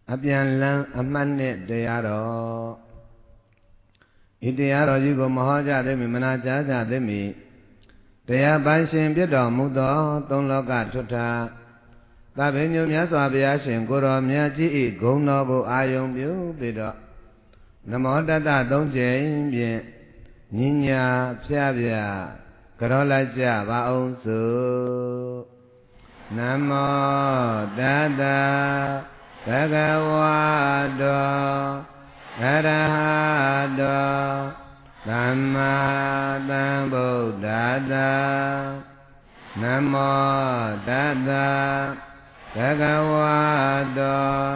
အပြန်လန်းအမှတ်နဲ့တရားတော်ဤတရားတော်ကြီးကိုမဟောကြသေးမီမနာကြားကြသေးမီတရားပိုင်ရှင်ပြတော်မူသောသုံးလောကထွဋ္ဌသဗ္ဗညုမြတ်စွာဘုရားရှင်ကိုရောမြတ်ကြီးဤဂုဏ်တော်ကိုအာယုံပြုပြီးတော့နမောတတသုံးကြိမ်ဖြင့်ညညာဖြားဖြားကြောလိုက်ကြပါအောင်စို့နမောတတဘဂဝတောအရဟတောသမ္မာသမ္ဗုဒ္ဓတ္တနမောတတဘဂဝတော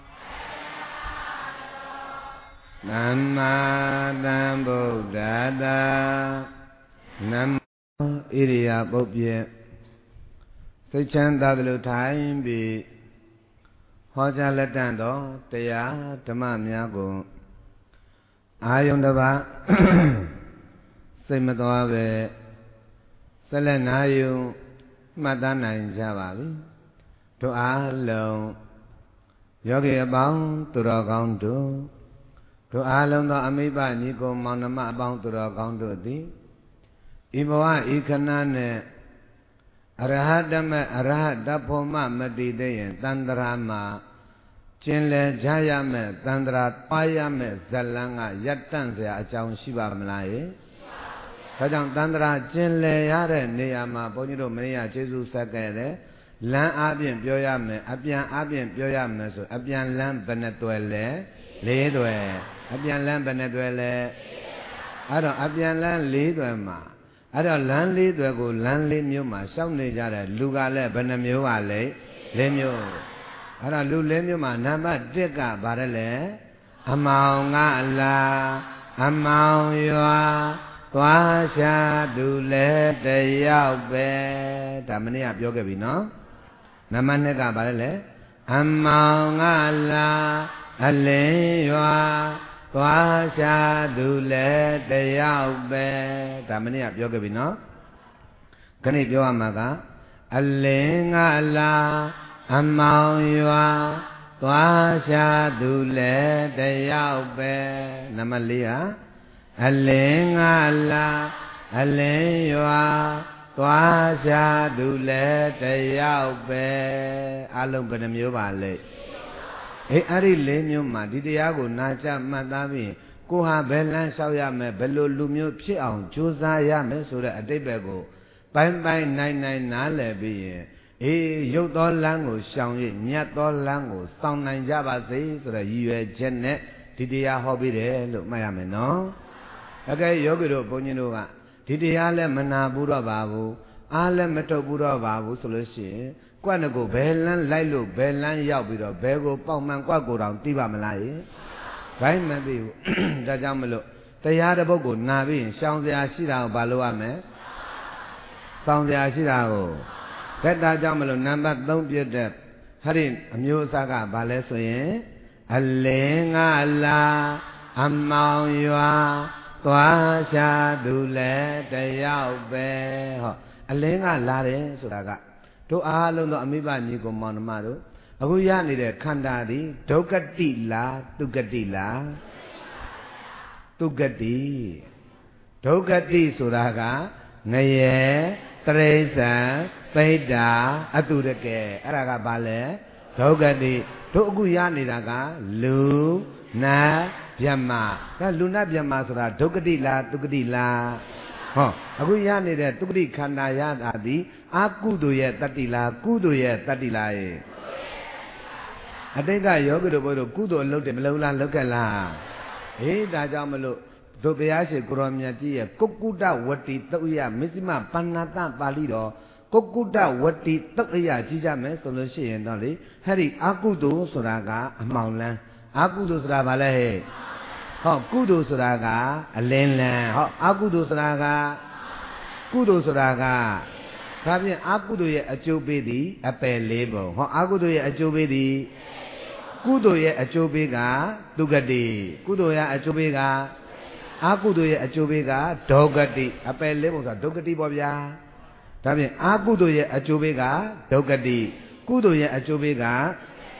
သမ္မာသမ္ဗုဒ္ဓတ္တနမောဣရိယာပုပ္ပြေစိတ်ချမ်းသာသလိုထိုင်ပြီးဟောကြားလက်တန့်သောတရားဓမ္မများကိုအာယုန်တစ်ပါးစိတ်မသွားပဲဆက်လက်နာယူမှတ်သားနိုင်ကြပါပြီတို့အားလုံးယောဂီအပေါင်းသူတော်ကောင်းတို့အားလုံးသောအမိဘညီကိုမောင်နှမအပေါင်းသူတော်ကောင်းတို့သည်ဤဘဝဤခဏနဲ့အရဟတမအရဟတဖို့မမတည်သေးရင်တန္တရာမှာကျင်လည်ကြရမယ်တန္တရာတွားရမယ်ဇလန်းကရပ်တန့်เสียအကြောင်းရှိပါမလားယေဒါကြောင့်တန္တရာကျင်လည်ရတဲ့နေရာမှာဘုန်းကြီးတို့မင်းရကျေးဇူးဆက်ခဲ့တယ်လမ်းအပြင်ပြောရမယ်အပြန်အပြင်ပြောရမယ်ဆိုအပြန်လမ်းဘယ်နှတွယ်လဲ၄တွယ်အပြန်လမ်းဘယ်နှတွယ်လဲအဲ့တော့အပြန်လမ်း၄တွယ်မှာအဲ့တော့လမ်း၄တွယ်ကိုလမ်း၄မျိုးမှာရှောက်နေကြတဲ့လူကလည်းဘယ်နှမျိုးပါလဲ၄မျိုးအဲ့တော့လူ၄မျိုးမှာနံပါတ်1ကဘာလဲလဲအမောင်ငါလာအမောင်ရွာသွားရှာသူလဲတယောက်ပဲဒါမနေ့ကပြောခဲ့ပြီနော်နံပါတ်2ကဘာလဲလဲအမောင်ငါလာအလင်းရွာသွားရှာသူလဲတယောက်ပဲဒါမနေ့ကပြောခဲ့ပြီနော်ခဏပြောရမှာကအလင်းငါလာအမောင်ရွာသွားရှာသူလဲတယောက်ပဲနံပါတ်4ကအလင်းငါလာအလင်းရွာသွားရှာသူလဲတယောက်ပဲအလုံးဘယ်နှမျိုးပါလဲအဲ့ဒီ၄မျိုးမှာဒီတရားကိုနာကြမှတ်သားပြီးကိုဟာဘယ်လမ်းလျှောက်ရမယ်ဘယ်လိုလူမျိုးဖြစ်အောင်ကြိုးစားရမယ်ဆိုတဲ့အတိတ်ဘက်ကိုပိုင်းနိုင်နားလည်ပြီးရင်ရုပ်သောလမ်းကိုရှောင်၍မြတ်သောလမ်းကိုစောင့်နိုင်ကြပါစေဆိုတဲ့ရည်ရွယ်ချက်နဲ့ဒီတရားဟောပြီးတယ်လို့မှတ်ရမယ်နော်အကဲယောဂီတို့ဘုန်းကြီးတို့ကဒီတရားလည်းမနာဘူးတော့ပါဘူးအားလည်းမထုတ်ဘူးတော့ပါဘူးဆိုလို့ရှိရင်ကွက်ကိုဘယ်လမ်းလိုက်လို့ဘယ်လမ်းရောက်ပြီးတော့ဘယ်ကိုပေါက်မှန်ကွက်ကိုတောင်သိပါမလားဘိုင်းမသိဘူးဒါကြောင့်မလို့တရားတစ်ပုဒ်ကိုနာပြီးရင်ရှောင်စရာရှိတာကိုဘာလို့ရမလဲစောင့်စရာရှိတာကိုဒါကြောင့်မလို့နံပါတ်3ပြတဲ့ဟဲ့ဒီအမျိုးအစားကဘာလဲဆိုရင်အလင်းငါလာအမောင်ရွာသွားရှာသူလဲတယောက်ပဲဟောအလင်းကလာတယ်ဆိုတာကတို့အားလုံးသောအမိဘညီကိုမောင်နှမတို့အခုရနေတဲ့ခန္ဓာဒီဒုက္ခတိလားသူက္ကတိလားသူက္ကတိဒုက္ခတိဆိုတာကငရေတရိစ္ဆာန်ပိဋ္ဌာအတုရကဲအဲ့ဒါကဘာလဲဒုက္ခတိတို့အခုရနေတာကလူနာဗျမ္မာဒါလူနာဗျမ္မာဆိုတာဒုက္ခတိလားသူက္ကတိလားဟောအခုရနေတဲ့သူက္ကတိခန္ဓာရတာဒီအကုသိုလ်ရဲ့တတ္တိလားကုသိုလ်ရဲ့တတ္တိလားအတိတ်ကယောဂီတို့ဘုရားတို့ကုသိုလ်အလုပ်တွေမလုပ်လားလုပ်ခဲ့လားဒါကြောင့်မလို့တို့ဘုရားရှင်ကိုရောမြတ်ကြီးရဲ့ကုက္ကုတဝတ္တိသုတ်ရမစ္စည်းမပဏ္ဏတပါဠိတော်ကုက္ကုတဝတ္တိသုတ်ရကြီးကြမယ်ဆိုလို့ရှိရင်တော့လေဟဲ့ဒီအကုသိုလ်ဆိုတာကအမှောင်လန်းအကုသိုလ်ဆိုတာဘာလဲဟောကုသိုလ်ဆိုတာကအလင်းလန်းဟောအကုသိုလ်ဆိုတာကကုသိုလ်ဆိုတာကဒါဖြင့်အကုသိုလ်ရဲ့အကျိုးပေးသည်အပယ်၄ပုံဟောအကုသိုလ်ရဲ့အကျိုးပေးသည်ကုသိုလ်ရဲ့အကျိုးပေးကသူက္ကတိကုသိုလ်ရဲ့အကျိုးပေးကအကုသိုလ်ရဲ့အကျိုးပေးကဒုက္ခတိအပယ်၄ပုံဆိုတာဒုက္ခတိပေါ့ဗျာဒါဖြင့်အကုသိုလ်ရဲ့အကျိုးပေးကဒုက္ခတိကုသိုလ်ရဲ့အကျိုးပေးက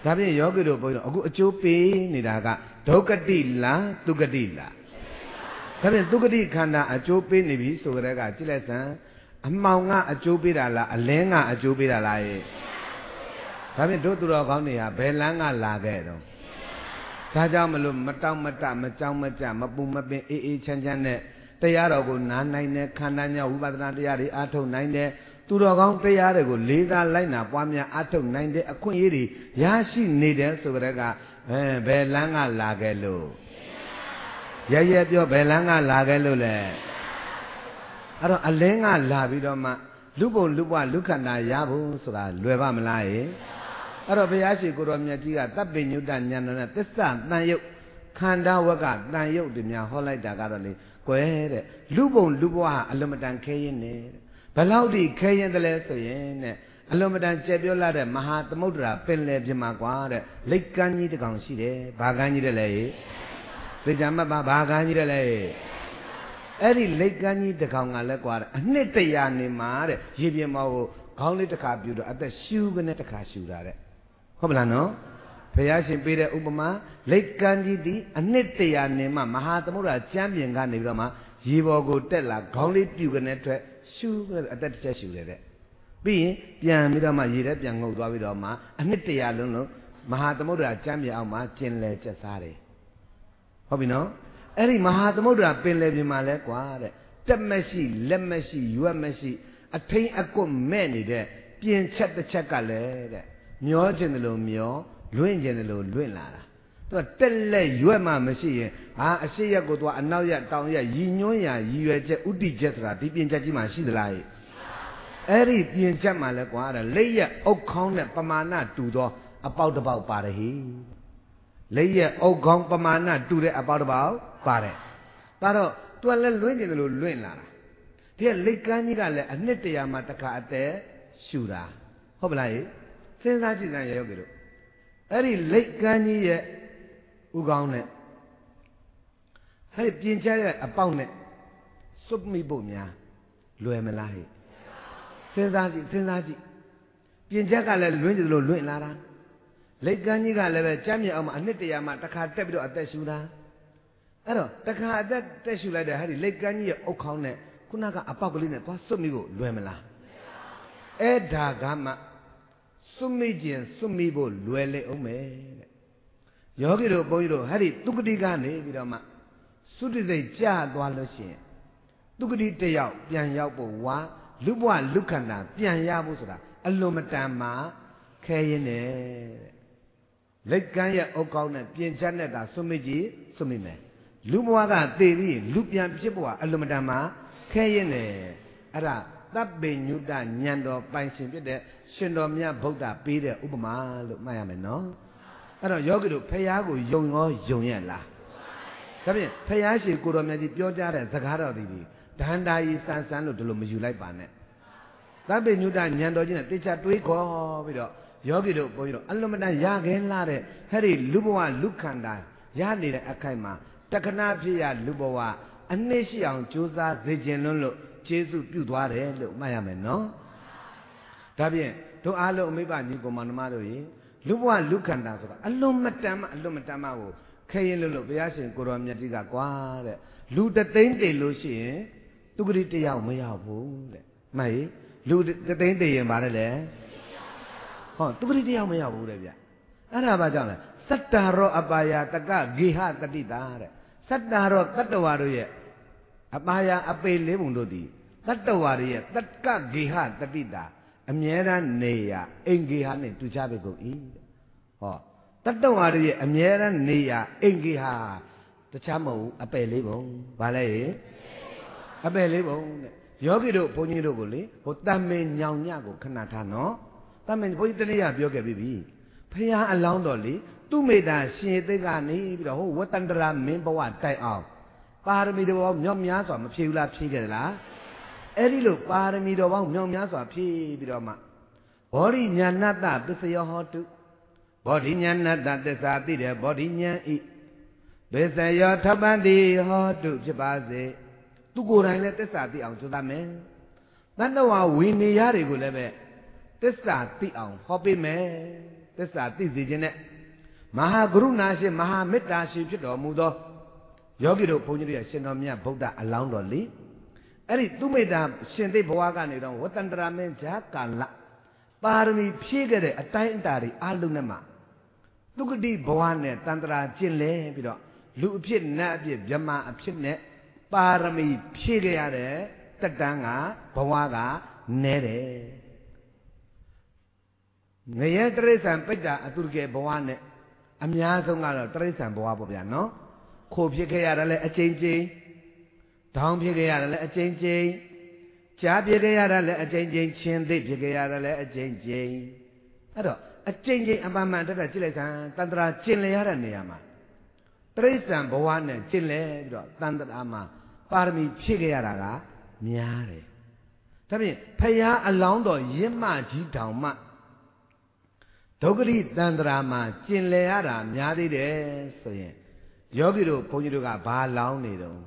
ဒါဖြင့်ယောဂီတို့ဘုန်းကြီးတို့အခုအကျိုးပေးနေတာကဒုက္ခတိလားသူက္ကတိလားဒါဖြင့်သူက္ကတိခန္ဓာအကျိုးပေးနေပြီဆိုကြတဲ့ကကြည့်လိုက်စမ်းအမှောင်ကအကျိုးပေးတာလားအလင်းကအကျိုးပေးတာလားရဲ့ဒါဖြင့်တို့သူတော်ကောင်းတွေဟာဘယ်လမ်းကလာခဲ့တော့ဒါကြောင့်မလို့မတောင့်မတမကြောက်မကြမပူမပင်အေးအေးချမ်းချမ်းနဲ့တရားတော်ကိုနားနိုင်တဲ့ခန္ဓာညဝိပဿနာတရားတွေအားထုတ်နိုင်တဲ့သူတော်ကောင်းတရားတွေကိုလေးစားလိုက်နာပွားများအားထုတ်နိုင်တဲ့အခွင့်အရေးတွေရရှိနေတယ်ဆိုကြတဲ့ကဘယ်လမ်းကလာခဲ့လို့ရရပြောဘယ်လမ်းကလာခဲ့လို့လဲအဲ့တော့အလင်းကလာပြီးတော့မှလူပုံလူပွားလူခန္ဓာရဖို့ဆိုတာလွယ်ပါမလားအဲ့တော့ဘုရားရှိခိုးတော်မြတ်ကြီးကတပ်ပိညုတဉာဏ်တော်နဲ့သစ္စာတန်ရုပ်ခန္ဓာဝကတန်ရုပ်တွေများဟောလိုက်တာကတော့လေကွယ်တဲ့လူပုံလူပွားအလွန်မတန်ခဲရင်နဲ့ဘယ်လောက်ထိခဲရင်တလဲဆိုရင်တဲ့အလွန်မတန်ကြက်ပြောလာတဲ့မဟာသမုဒ္ဒရာပင်လယ်ပြင်မှာကွာတဲ့လိတ်ကမ်းကြီးတစ်ကောင်ရှိတယ်ဘာကမ်းကြီးတဲ့လဲသိကြမှတ်ပါဘာကမ်းကြီးတဲ့လဲအဲ့ဒီလိတ်ကမ်းကြီးတစ်ကောင်ကလည်းကွာတဲ့အနှစ်တရာနေမှာတဲ့ရေပြင်မောကိုခေါင်းလေးတစ်ခါပြူတော့အသက်ရှူကနေတစ်ခါရှူတာတဲ့ဟုတ်မလားနော်ဘုရားရှင်ပေးတဲ့ဥပမာလိတ်ကမ်းကြီးဒီအနှစ်တရာနေမှာမဟာသမုဒ္ဒရာကျမ်းပြင်ကနေပြီးတော့မှရေပေါ်ကိုတက်လာခေါင်းလေးပြူကနေထွက်ရှူအသက်တစ်ချက်ရှူတယ်တဲ့ပြီးရင်ပြန်ပြီးတော့မှရေထဲပြန်ငုပ်သွားပြီးတော့မှအနှစ်တရာလုံးလုံးမဟာသမုဒ္ဒရာကျမ်းပြင်အောင်မှာကျင်လည်ကျက်စားတယ်ဟုတ်ပြီနော်အဲ့ဒီမဟာသမုဒ္ဒရာပင်လယ်ပြင်မှာလဲကွာတဲ့တက်မရှိလက်မရှိရွက်မရှိအထိန်အကွတ်မဲ့နေတဲ့ပြင်ချက်တစ်ချက်ကလည်းတဲ့မျောခြင်းတယ်လို့မျောလွင့်ခြင်းတယ်လို့လွင့်လာတာသူကတက်လက်ရွက်မှမရှိရင်ဟာအရှိရက်ကိုသူကအနောက်ရက်တောင်ရက်ရည်ညွှန်းရာရည်ရွယ်ချက်ဥတီချက်ဆိုတာဒီပြင်ချက်ကြီးမှရှိသလားအဲ့ဒီပြင်ချက်မှလဲကွာတဲ့လက်ရက်အုတ်ခေါင်းနဲ့ပမာဏတူသောအပေါက်တစ်ပေါက်ပါတယ်ဟိလက်ရက်အုတ်ခေါင်းပမာဏတူတဲ့အပေါက်တစ်ပေါက်ပါတယ်ဒါတော့သူကလည်းလွင့်ခြင်းတယ်လို့လွင့်လာတာဒီကလိတ်ကမ်းကြီးကလည်းအနှစ်တရာမှတစ်ခါအသက်ရှူတာဟုတ်ပလားစဉ်းစားကြည့်စမ်းရောကြလို့အဲ့ဒီလိတ်ကမ်းကြီးရဲ့ဥကောင်းနဲ့အဲ့ဒီပြင်ချရဲ့အပေါက်နဲ့စွပ်မိဖို့များလွယ်မလားစဉ်းစားကြည့်ပြင်ချက်ကလည်းလွင့်တယ်လို့လွင့်လာတာလိတ်ကမ်းကြီးကလည်းပဲကြမ်းမြေအောင်မှအနှစ်တရာမှတစ်ခါတက်ပြီးတော့အသက်ရှူတာအဲ့တော့တစ်ခါအသက်တက်ရှူလိုက်တဲ့အဲ့ဒီလိတ်ကမ်းကြီးရဲ့အုတ်ခေါင်းနဲ့ခုနကအပေါက်ကလေးနဲ့သွားစွပ်မိဖို့လွယ်မလားအဲ့ဒါကမှစွပ်မိခြင်းစွပ်မိဖို့လွယ်လေအောင်မယ်တဲ့ယောဂီတို့ဘုန်းကြီးတို့ဟဲ့ဒီသူက္ကတိကနေပြီးတော့မှသုတိစိတ်ကြာသွားလို့ရှိရင်သူက္ကတိတယောက်ပြန်ရောက်ဖို့ဝါလူဘဝလူခန္ဓာပြန်ရဖို့ဆိုတာအလွန်မတန်မှခဲရင်နဲ့လက်ကမ်းရဲ့အုတ်ကောင်းနဲ့ပြင်ချက်နဲ့သာစွန့်မိကြည့်စွန့်မိမယ်လူဘဝကသေပြီးလူပြန်ဖြစ်ဖို့ကအလွန်မတန်မှခဲရင်နဲ့အဲ့ဒါတပ်ပိညုတဉာဏ်တော်ပိုင်ရှင်ဖြစ်တဲ့ရှင်တော်မြတ်ဗုဒ္ဓပေးတဲ့ဥပမာလို့မှတ်ရမယ်နော်အဲ့တော့ယောဂီတို့ဖရာကိုယုံရောယုံရဲ့လားဒါဖြင့်ဖရာရှိကိုတော်မြတ်ကြီးပြောကြားတဲ့စကားတော်ဒီဒန္တာယီစမ်းစမ်းလို့ဒီလိုမယူလိုက်ပါနဲ့တပ်ပိညုတဉာဏ်တော်ကြီးနဲ့တေချာတွေးခေါ်ပြီးတော့ယောဂီတို့ဘုန်းကြီးတို့အလွန်မတန်ရခဲလာတဲ့ဟဲ့ဒီလူဘဝလူခန္ဓာရနေတဲ့အခိုက်မှာတခဏဖြစ်ရလူဘဝအနှစ်ရှိအောင်ကြိုးစားစေခြင်းလို့ကျေးဇူးပြုသွားတယ်လို့မှတ်ရမယ်နော်ဒါဖြင့်တို့အားလုံးအမိဘညီကောင်မနှမတို့ရေလူဘဝလူခန္ဓာဆိုတာအလွန်မတန်မှကိုခဲရင်လို့ဘုရားရှင်ကိုတော်မြတ်ကြီးကကွာတဲ့လူတသိန်းတည်လို့ရှိရင်သူဂတိတယောက်မရောက်ဘူးတဲ့မှတ်ရေလူတသိန်းတည်ရင်ဗါတယ်လေဟောသူဂတိတယောက်မရောက်ဘူးတဲ့ဗျအဲ့ဒါဘာကြောင့်လဲစတ္တာရောအပါယတကဂေဟတတိတာတဲ့စတ္တာရောတတ္တဝါတို့ရဲ့အပါယအပေလေးပုံတို့သည်တတ္တဝါတွေရဲ့တက္ကဂေဟတတိတာအမြဲတမ်းနေရအင်္ဂေဟနဲ့တူချပဲကုန်၏ဟောတတ္တဝါတွေရဲ့အမြဲတမ်းနေရအင်္ဂေဟတခြားမဟုတ်အပယ်လေးပုံဘာလဲအပယ်လေးပုံတဲ့ယောဂီတို့ဘုန်းကြီးတို့ကိုလေဟိုတမင်ညောင်ညကိုခဏထားနော်တမင်ဘုန်းကြီးတတိယပြောခဲ့ပြီဖရာအလောင်းတော်လေသူမေတ္တာရှင်သိက္ခာနေပြီးတော့ဟိုဝတ္တန္တရာမင်းဘဝတိုက်အောင်ပါရမီတော်ပေါင်းမြောက်များစွာမဖြည့်ဘူးလားဖြည့်ခဲ့သလားအဲ့ဒီလိုပါရမီတော်ပေါင်းမြောက်များစွာဖြည့်ပြီးတော့မှဘောဓိညာဏတ္တပစ္စယောဟောတုဘောဓိညာဏတ္တသစ္စာသိတယ်ဘောဓိညာဤပစ္စယောထပ်ပန်တိဟောတုဖြစ်ပါစေသူကိုယ်တိုင်လည်းသစ္စာသိအောင်ကြိုးစားမယ်တဏ္ဍဝါဝိနည်းရတွေကိုလည်းပဲသစ္စာသိအောင်ဟောပေးမယ်သစ္စာသိစေခြင်းနဲ့မဟာကရုဏာရှင်မဟာမေတ္တာရှင်ဖြစ်တော်မူသောယောဂီတို့ဘုန်းကြီးတို့ရဲ့ရှင်တော်မြတ်ဗုဒ္ဓအလောင်းတော်လေအဲ့ဒီသူမေတ္တာရှင်သိဘဝကနေတော့ဝတ္တန္တရာမင်းဂျာကာလပါရမီဖြည့်ခဲ့တဲ့အတိုင်းအတာတွေအလုံးနဲ့မှသူကတိဘဝနဲ့တန္တရာကျင့်လဲပြီးတော့လူအဖြစ်နတ်အဖြစ်ဗြဟ္မာအဖြစ်နဲ့ပါရမီဖြည့်ခဲ့ရတဲ့တက်တန်းကဘဝကနဲတယ်ငရဲတရိစ္ဆာန်ပိတ္တာအတုကေဘဝနဲ့အများဆုံးကတော့တရိစ္ဆာန်ဘဝပေါ့ဗျာနော်ခိုဖြစ်ခဲ့ရတယ်လဲအကျဉ်းချင်းထောင်ဖြစ်ခဲ့ရတယ်လဲအကျဉ်းချင်းကြားဖြစ်ခဲ့ရတယ်လဲအကျဉ်းချင်းချင်းသိဖြစ်ခဲ့ရတယ်လဲအကျဉ်းချင်းအဲ့တော့အကျဉ်းချင်းအမှန်မှန်တက်ကြည့်လိုက်စမ်းတန္တရာကျင့်လျရတဲ့နေရာမှာတရိစ္ဆာန်ဘဝနဲ့ကျင့်လဲပြီးတော့တန္တရာမှာပါရမီဖြည့်ခဲ့ရတာကများတယ်ဒါဖြင့်ဖယားအလောင်းတော်ရင့်မကြီးတောင်မှဒုက္ခရိတန္တရာမှာကျင်လည်ရတာများသေးတယ်ဆိုရင်ယောဂီတို့ဘုန်းကြီးတို့ကဘာလောင်းနေတုံး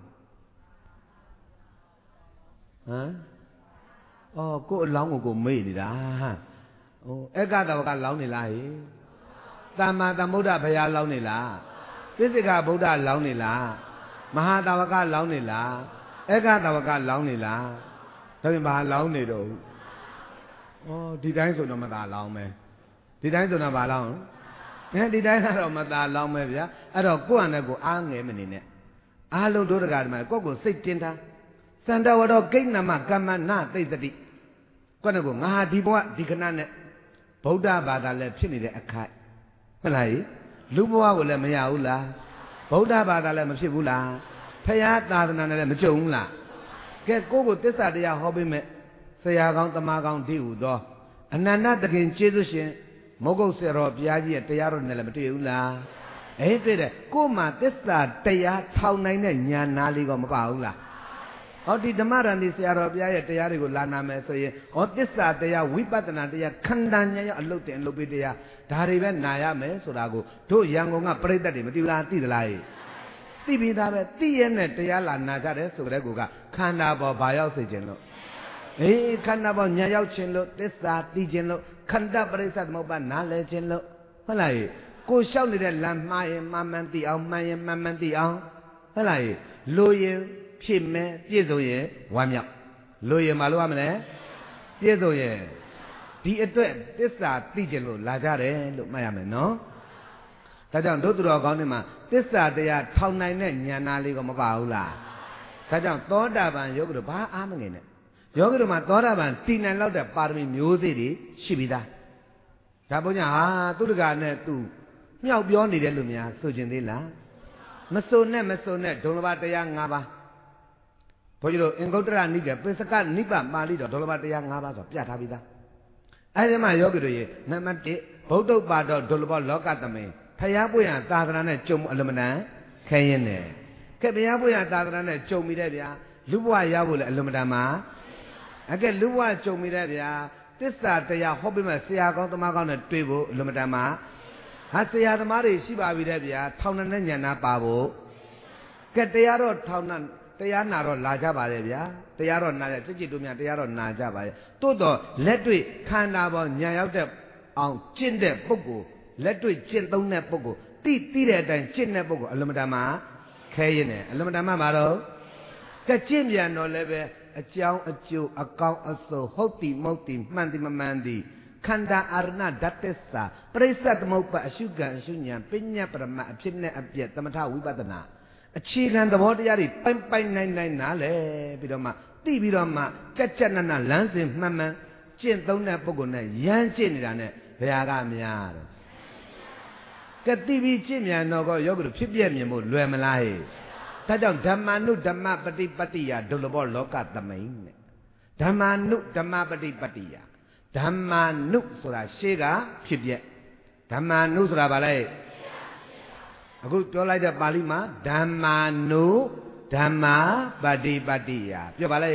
ဟမ်အော်ကိုယ်အလောင်းကိုမေ့နေတာဟိုဧကတဝကလောင်းနေလားဟိသမ္မာသမ္ဗုဒ္ဓဘုရားလောင်းနေလားသစ္စေကဗုဒ္ဓလောင်းနေလားမဟာတဝကလောင်းနေလားဧကတဝကလောင်းနေလားဒါပြင်ဘာလောင်းနေတော့ဩဒီတိုင်းဆိုတော့မသာလောင်းမယ်ဒီတိုင်းဆိုတော့ဘာလောင်းဒီတိုင်းကတော့မသာလောင်းပဲဗျာအဲ့တော့ကိုယ့်အနဲ့ကိုအားငယ်မနေနဲ့အားလုံးတို့တကားဒီမှာကိုယ့်ကိုစိတ်တင်ထားစန္ဒဝတော်ကိဏ္ဏမကမ္မနာသိတ္တိကိုယ့်နဲ့ကိုငါဟာဒီဘဝဒီခဏနဲ့ဗုဒ္ဓဘာသာလည်းဖြစ်နေတဲ့အခိုက်ဟုတ်လားလူဘဝကိုလည်းမရဘူးလားဗုဒ္ဓဘာသာလည်းမဖြစ်ဘူးလားဖရာသာသနာနဲ့လည်းမကြုံဘူးလားကဲကိုယ့်ကိုသစ္စာတရားဟောပေးမဲ့ဆရာကောင်းတမကောင်းဒီဟုသောအနန္တတခင်ကျေးဇူးရှင်မုဂုတ်ဆရာတော်ဘုရားကြီးရဲ့တရားတော်နဲ့လည်းမတွေ့ဘူးလားအေးတွေ့တယ်ကို့မှာသစ္စာတရားထောင်နိုင်တဲ့ဉာဏ်နာလေးကမပါဘူးလားဟောဒီဓမ္မရဏီဆရာတော်ဘုရားရဲ့တရားတွေကိုလာနာမယ်ဆိုရင်ဟောသစ္စာတရားဝိပဿနာတရားခန္ဓာဉာဏ်ရောက်အလုပ်တင်အလုပ်ပေးတရားဒါတွေပဲနာရမယ်ဆိုတာကိုတို့ရန်ကုန်ကပြိတ္တတွေမသိဘူးလားသိသလားသိပြီးသားပဲသိရနဲ့တရားလာနာကြတယ်ဆိုတဲ့ကူကခန္ဓာပေါ်ဘာရောက်စေခြင်းလို့အေးခန္ဓာပေါ်ညာရောက်ခြင်းလို့သစ္စာသိခြင်းလို့ခန္ဓာပရိစ္ဆသမုပ္ပါနားလဲခြင်းလို့ဟုတ်လားကိုလျှောက်နေတဲ့လမ်းမှားရင်မှန်မှန်သိအောင်မှန်ရင်မှန်မှန်သိအောင်ဟုတ်လားလိုရင်ဖြစ်မယ်ပြည့်စုံရင်ဝမ်းမြောက်လိုရင်မလုပ်ရမလဲပြည့်စုံရင်ဒီအတွက်သစ္စာသိခြင်းလို့လာကြတယ်လို့မှတ်ရမယ်နော်ဒါကြောင့်တို့သူတော်ကောင်းတွေမှာသစ္စာတရားထောင်နိုင်တဲ့ဉာဏ်နာလေးကမပါဘူးလားဒါကြောင့်သောတာပန်ယောဂီတို့ဘာအားမငယ်နဲ့ယောဂီတို့မှာသောတာပန်တည်နိုင်လောက်တဲ့ပါရမီမျိုးစေ့တွေရှိပြီးသားဒါဘုရားဟာသူတကာနဲ့သူမြောက်ပြောနေတယ်လို့များဆိုခြင်းသေးလားမဆိုနဲ့မဆိုနဲ့ဒုလဘတရား၅ပါးဘုန်းကြီးတို့အင်္ဂုတ္တရနိကေပိစကနိဗ္ဗာန်ပါဠိတော်ဒုလဘတရား၅ပါးဆိုပြထားပြီးသားအဲဒီမှာယောဂီတို့ရေနံပါတ်1ဗုဒ္ဓပါတော်ဒုလဘလောကသမိန်ဖယားပွင့်ရသာသနာနဲ့ကြုံအလမနံခဲရင်တယ်ကဲဘုရားပွင့်ရသာသနာနဲ့ကြုံပြီးတဲ့ဗျာလူဘဝရဖို့လည်းအလမတန်မှာကဲလူဘဝကြုံပြီးတဲ့ဗျာသစ္စာတရားဟောပေးမဲ့ဆရာကောင်းသမားကောင်းနဲ့တွေ့ဖို့အလမတန်မှာဟာဆရာသမားတွေရှိပါပြီတဲ့ဗျာထောင်နဲ့ညံနာပါဖို့ကဲတရားတော့ထောင်နဲ့တရားနာတော့လာကြပါလေဗျာတရားတော့နာကြကြည်တို့များတရားတော့နာကြပါလေတိုးတော့လက်တွေ့ခန္ဓာပေါ်ညံရောက်တဲ့အောင်ကျင့်တဲ့ပုဂ္ဂိုလ်လက်တွေ့ကျင့်သုံးတဲ့ပုဂ္ဂိုလ်တိတဲ့အတိုင်းကျင့်တဲ့ပုဂ္ဂိုလ်အလမတန်မှာခဲရင်တယ်အလမတန်မှာမတော့ကကျင့်ပြန်တော့လည်းပဲအကြောင်းအကျိုးအကောင်းအဆိုးဟုတ်တိမဟုတ်တိမှန်တိမမှန်တိခန္ဓာအာရဏဓာတ်သစ္စာပရိစ္ဆသမုပ္ပါအရှုကံအရှုဉဏ်ပညာပရမအဖြစ်နဲ့အပြည့်သမထဝိပဿနာအခြေခံသဘောတရားတွေပိုင်နိုင်နားလဲပြီးတော့မှသိပြီးတော့မှကြက်နနလမ်းစဉ်မှန်မှန်ကျင့်သုံးတဲ့ပုဂ္ဂိုလ်နဲ့ရမ်းကျင့်နေတာနဲ့ဘယ်ဟာကများတော့ကတိပြီးကျင့်မြန်တော့ကောယောဂတို့ဖြစ်ပြမြင်ဖို့လွယ်မလားဟဲ့ဒါကြောင့်ဓမ္မာနုဓမ္မပฏิပတ္တိယဒုလဘောလောကသမိန်တဲ့ဓမ္မာနုဓမ္မပฏิပတ္တိယဓမ္မာနုဆိုတာရှေးကဖြစ်ပြဓမ္မာနုဆိုတာဘာလဲအခုပြောလိုက်တဲ့ပါဠိမှာဓမ္မာနုဓမ္မာပฏิပတ္တိယပြောပါလေ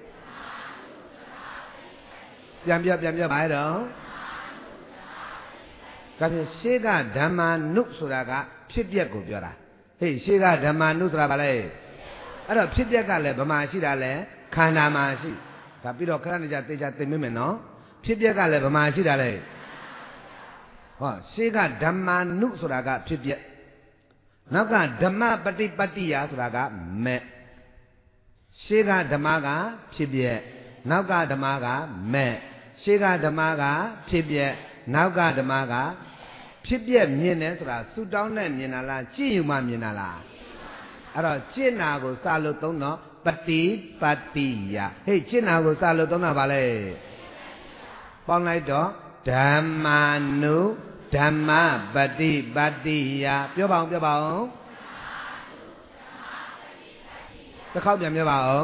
ပြန်ပြောပါရတော့ဒါဖြင့်ရှေးကဓမ္မာနုဆိုတာကဖြစ်ပျက်ကိုပြောတာဟေးရှေးကဓမ္မာနုဆိုတာဘာလဲအဲ့တော့ဖြစ်ပျက်ကလည်းဗမာရှိတာလဲခန္ဓာမှာရှိဒါပြီးတော့ခဏနေကြသေချာသိမိမယ်နော်ဖြစ်ပျက်ကလည်းဗမာရှိတာလဲဩ Shega Dhamma Nu Suraga Pibia Naga Dhamma Pati Patiya Suraga Me Shega Dhamaga Pibia Naga Dhamaga Me Shega Dhamaga Pibia Naga Dhamaga Pibia Mine Sura Sudana Minala Chiyuma Minala Ara Chinago Salutono Pati Patiya Hey Chinago Salutona Vale Pongaido Dhamma Nu Dhamma Pati Patiyaပြောပါအောင်တစ်ခေါက်ပြန်ပြောပါအောင်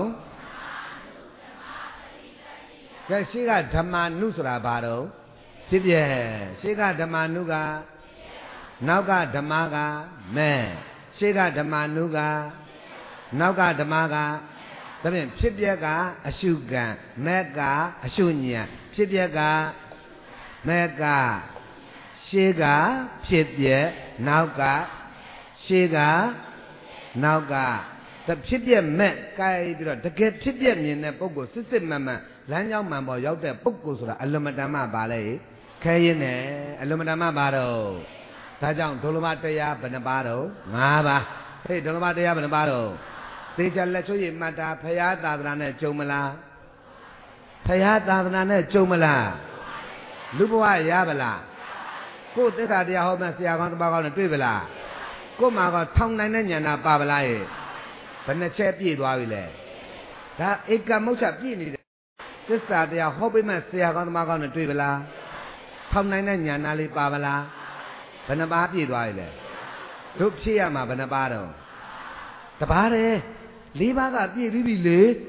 ကဲရှိကဓမ္မနုဆိုတာဘာတော့ဖြစ်ပြရှိကဓမ္မနုကနောက်ကဓမ္မကမဲ့ရှိကဓမ္မနုကနောက်ကဓမ္မကဒါဖြင့်ဖြစ်ပြကအရှုကံမဲ့ကအရှုဉဏ်ဖြစ်ပြကမဲ့ကရှိကဖြစ်ပြနောက်ကရှိကနောက်ကတဖြစ်ပြမဲ့ကိုက်ပြီးတော့တကယ်ဖြစ်ပြမြင်တဲ့ပုဂ္ဂိုလ်စစ်စစ်မှန်မှန်လမ်းကြောင်းမှန်ပေါ်ရောက်တဲ့ပုဂ္ဂိုလ်ဆိုတာအလမတမပါလေခဲရင်နဲ့အလမတမပါတော့ဒါကြောင့်ဒုလမတရားဘယ်နှပါတော့၅ပါးဟေးဒုလမတရားဘယ်နှပါတော့သေချာလက်ချွေးမှတ်တာဖရာသာသနာနဲ့ကြုံမလားဖရာသာသနာနဲ့ကြုံမလားလူဘဝရပါလားကိုယ်သစ္စာတရားဟောမှဆရာကောင်းတပါးကောင်းနဲ့တွေ့ပါလားကိုယ်မှာကထောင်နိုင်တဲ့ဉာဏ်နာပါပါလားရဲ့ဘယ်နှချက်ပြည့်သွားပြီလဲဒါဧကမုတ်ချပြည့်နေတယ်သစ္စာတရားဟောပြီးမှဆရာကောင်းသမားကောင်းနဲ့တွေ့ပါလားထောင်နိုင်တဲ့ဉာဏ်နာလေးပါပါလားဘယ်နှပါးပြည့်သွားပြီလဲတို့ဖြည့်ရမှာဘယ်နှပါးတော့တပါးတယ်၄ပါးကပြည့်ပြီးပြီလေဩ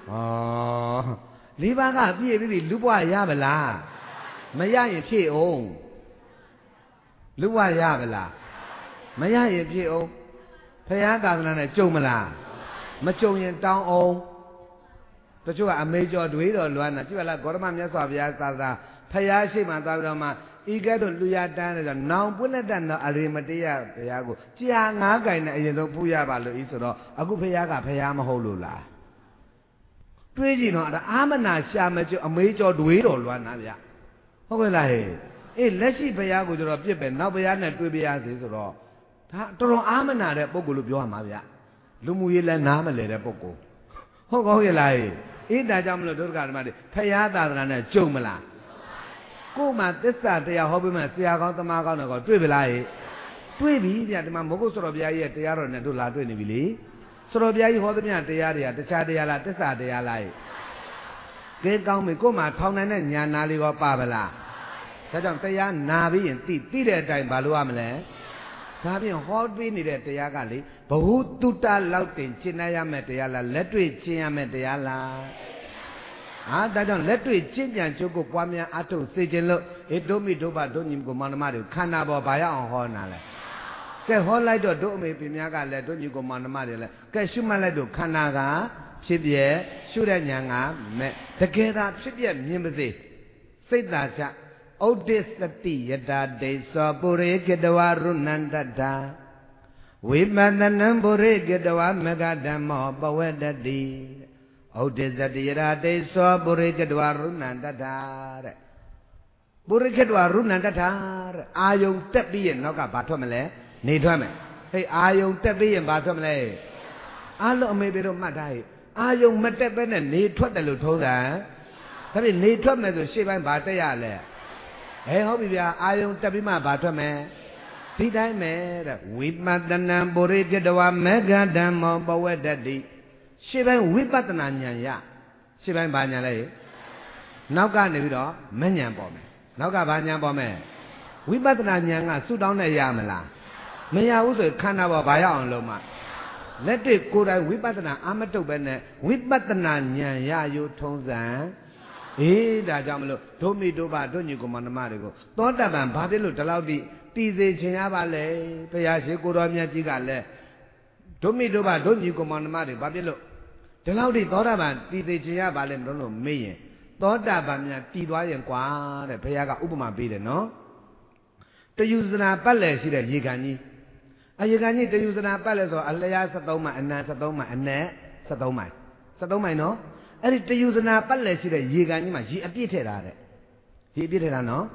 ၄ပါးကပြည့်ပြီးပြီလူဘဝရပါလားမရရင်ဖြည့်အောင်လူဘဝရပါလားမရရင်ဖြည့်အောင်ဖရာသာသနာနဲ့ကြုံမလားမကြုံရင်တောင်းအောင်တချို့ကအမေကျော်တွေးတော်လွမ်းတာကြည့်ပါလားဂေါတမမြတ်စွာဘုရားသာသနာဖရာရှိမှသွားပြီးတော့မှဤကဲ့သို့လူရတန်းတယ်ဆိုနောင်ပွင့်လက်တတ်တော့အရိမတရားဘုရားကိုကြာငါးကြိုင်နဲ့အရင်ဆုံးပူရပါလို့ဤဆိုတော့အခုဖရာကဖရာမဟုတ်လို့လားတွေးကြည့်တော့အာမနာရှာမကျော်အမေကျော်တွေးတော်လွမ်းတာဗျဟုတ်ကဲ့လားဟဲ့အေးလက်ရှိဖရာကိုကျတော့ပြစ်ပဲနောက်ဖရာနဲ့တွေးပြရစီဆိုတော့ဒါတော်တော်အာမနာတဲ့ပုဂ္ဂိုလ်လို့ပြောရမှာဗျလူမှုရေးလည်းနားမလဲတဲ့ပုဂ္ဂိုလ်ဟုတ်ကောင်းရဲ့လားအေးဒါကြောင့်မလို့ဒုက္ခဓမ္မတွေဖရာသာသနာနဲ့ကြုံမလားကို့မှာသစ္စာတရားဟောပြီးမှဆရာကောင်းသမားကောင်းတော့တွေ့ပြီလားတွေ့ပြီဗျဒီမှာမဟုတ်ဆိုတော်ဘုရားကြီးရဲ့တရားတော်နဲ့တို့လာတွေ့နေပြီလေဆိုတော်ဘုရားကြီးဟောသမျှတရားတွေကတခြားတရားလားသစ္စာတရားလားကဲကောင်းပြီကို့မှာထောင်နိုင်တဲ့ညာနာလေးရောပါဗလားဒါကြောင့်တရားနာပြီးရင်သိတဲ့အတိုင်းဘာလို့ရမလဲဒါဖြင့်ဟောပေးနေတဲ့တရားကလေဘဟုတုတ္တလောက်တင်ရှင်းနိုင်ရမယ့်တရားလားလက်တွေ့ရှင်းရမယ့်တရားလားဒါကြောင့်လက်တွေ့ရှင်းကြံကြုတ်ကိုပွားများအထုတ်စေခြင်းလို့ဒုမိဒုဘဒုညီကိုမောင်နှမတွေခန္ဓာပေါ်ဘာရအောင်ဟောနာလဲကဲဟောလိုက်တော့ဒုအမေပြများကလည်းဒုညီကိုမောင်နှမတွေလည်းကဲရှုမှတ်လိုက်တော့ခန္ဓာကဖြစ်ပြရှုတဲ့ဉာဏ်ကမဲ့တကယ်သာဖြစ်ပြမြင်ပါစေစိတ်သာချဩဒိသတိယတာဒိသောပုရိကတဝရုဏန္တတာဝိပဿနံပုရိကတဝမဂဓမ္မောပဝတ္တိဩဒိသတိယတာဒိသောပုရိကတဝရုဏန္တတာတဲ့ပုရိကတဝရုဏန္တတာတဲ့အာယုံတက်ပြီးရင်နောက်ကဘာထွက်မလဲနေထွက်မယ်ဟဲ့အာယုံတက်ပြီးရင်ဘာထွက်မလဲအားလုံးအမေပေတို့မှတ်ထားဟဲ့အာယုံမတက်ပဲနဲ့နေထွက်တယ်လို့ထုံးတာဒါဖြင့်နေထွက်မယ်ဆိုရှေ့ပိုင်းဘာတက်ရလဲဟုတ်ပြီဗျာအာယုံတက်ပြီးမှဘာထွက်မယ်ဒီတိုင်းပဲတဲ့ဝိပဿနာပုရိကတဝမေဃဓမ္မောပဝတ္တိရှေ့ပိုင်းဝိပဿနာဉာဏ်ရရှေ့ပိုင်းဘာဉာဏ်လဲနောက်ကနေပြီးတော့မဉာဏ်ပေါ်မယ်နောက်ကဘာဉာဏ်ပေါ်မယ်ဝိပဿနာဉာဏ်ကဆူတောင်းနဲ့ရမလားမရဘူးဆိုခန္ဓာပေါ်ဘာရအောင်လုံးမလက်တွေ့ကိုယ်တိုင်ဝိပဿနာအာမတုတ်ပဲနဲ့ဝိပဿနာဉာဏ်ရယူထုံးစံဒါကြောင့်မလို့ဒုမိဒုဘဒုညီကိုမန္တမတွေကိုသောတပန်ဘာဖြစ်လို့ဒီလောက်တည်စေချင်ရပါလဲဘုရားရှိခိုးတော်မြတ်ကြီးကလည်းဒုမိဒုဘဒုညီကိုမန္တမတွေဘာဖြစ်လို့ဒီလောက်တည်သောတပန်တည်စေချင်ရပါလဲမလို့မေးရင်သောတပန်များတည်သွားရင်ကွာတဲ့ဘုရားကဥပမာပေးတယ်နော်တယူဇနာပတ်လည်ရှိတဲ့ရေကန်ကြီးရေကန်ကြီးတယူဇနာပတ်လည်ဆိုအလျား73မိုင်အနံ73မိုင်အနက်73မိုင်73မိုင်နော်အဲ့ဒီတယူဇနာပတ်လည်ရှိတဲ့ရေကန်ကြီးမှာရေအပြည့်ထည့်တာတဲ့ရေအပြည့်ထည့်တာနော်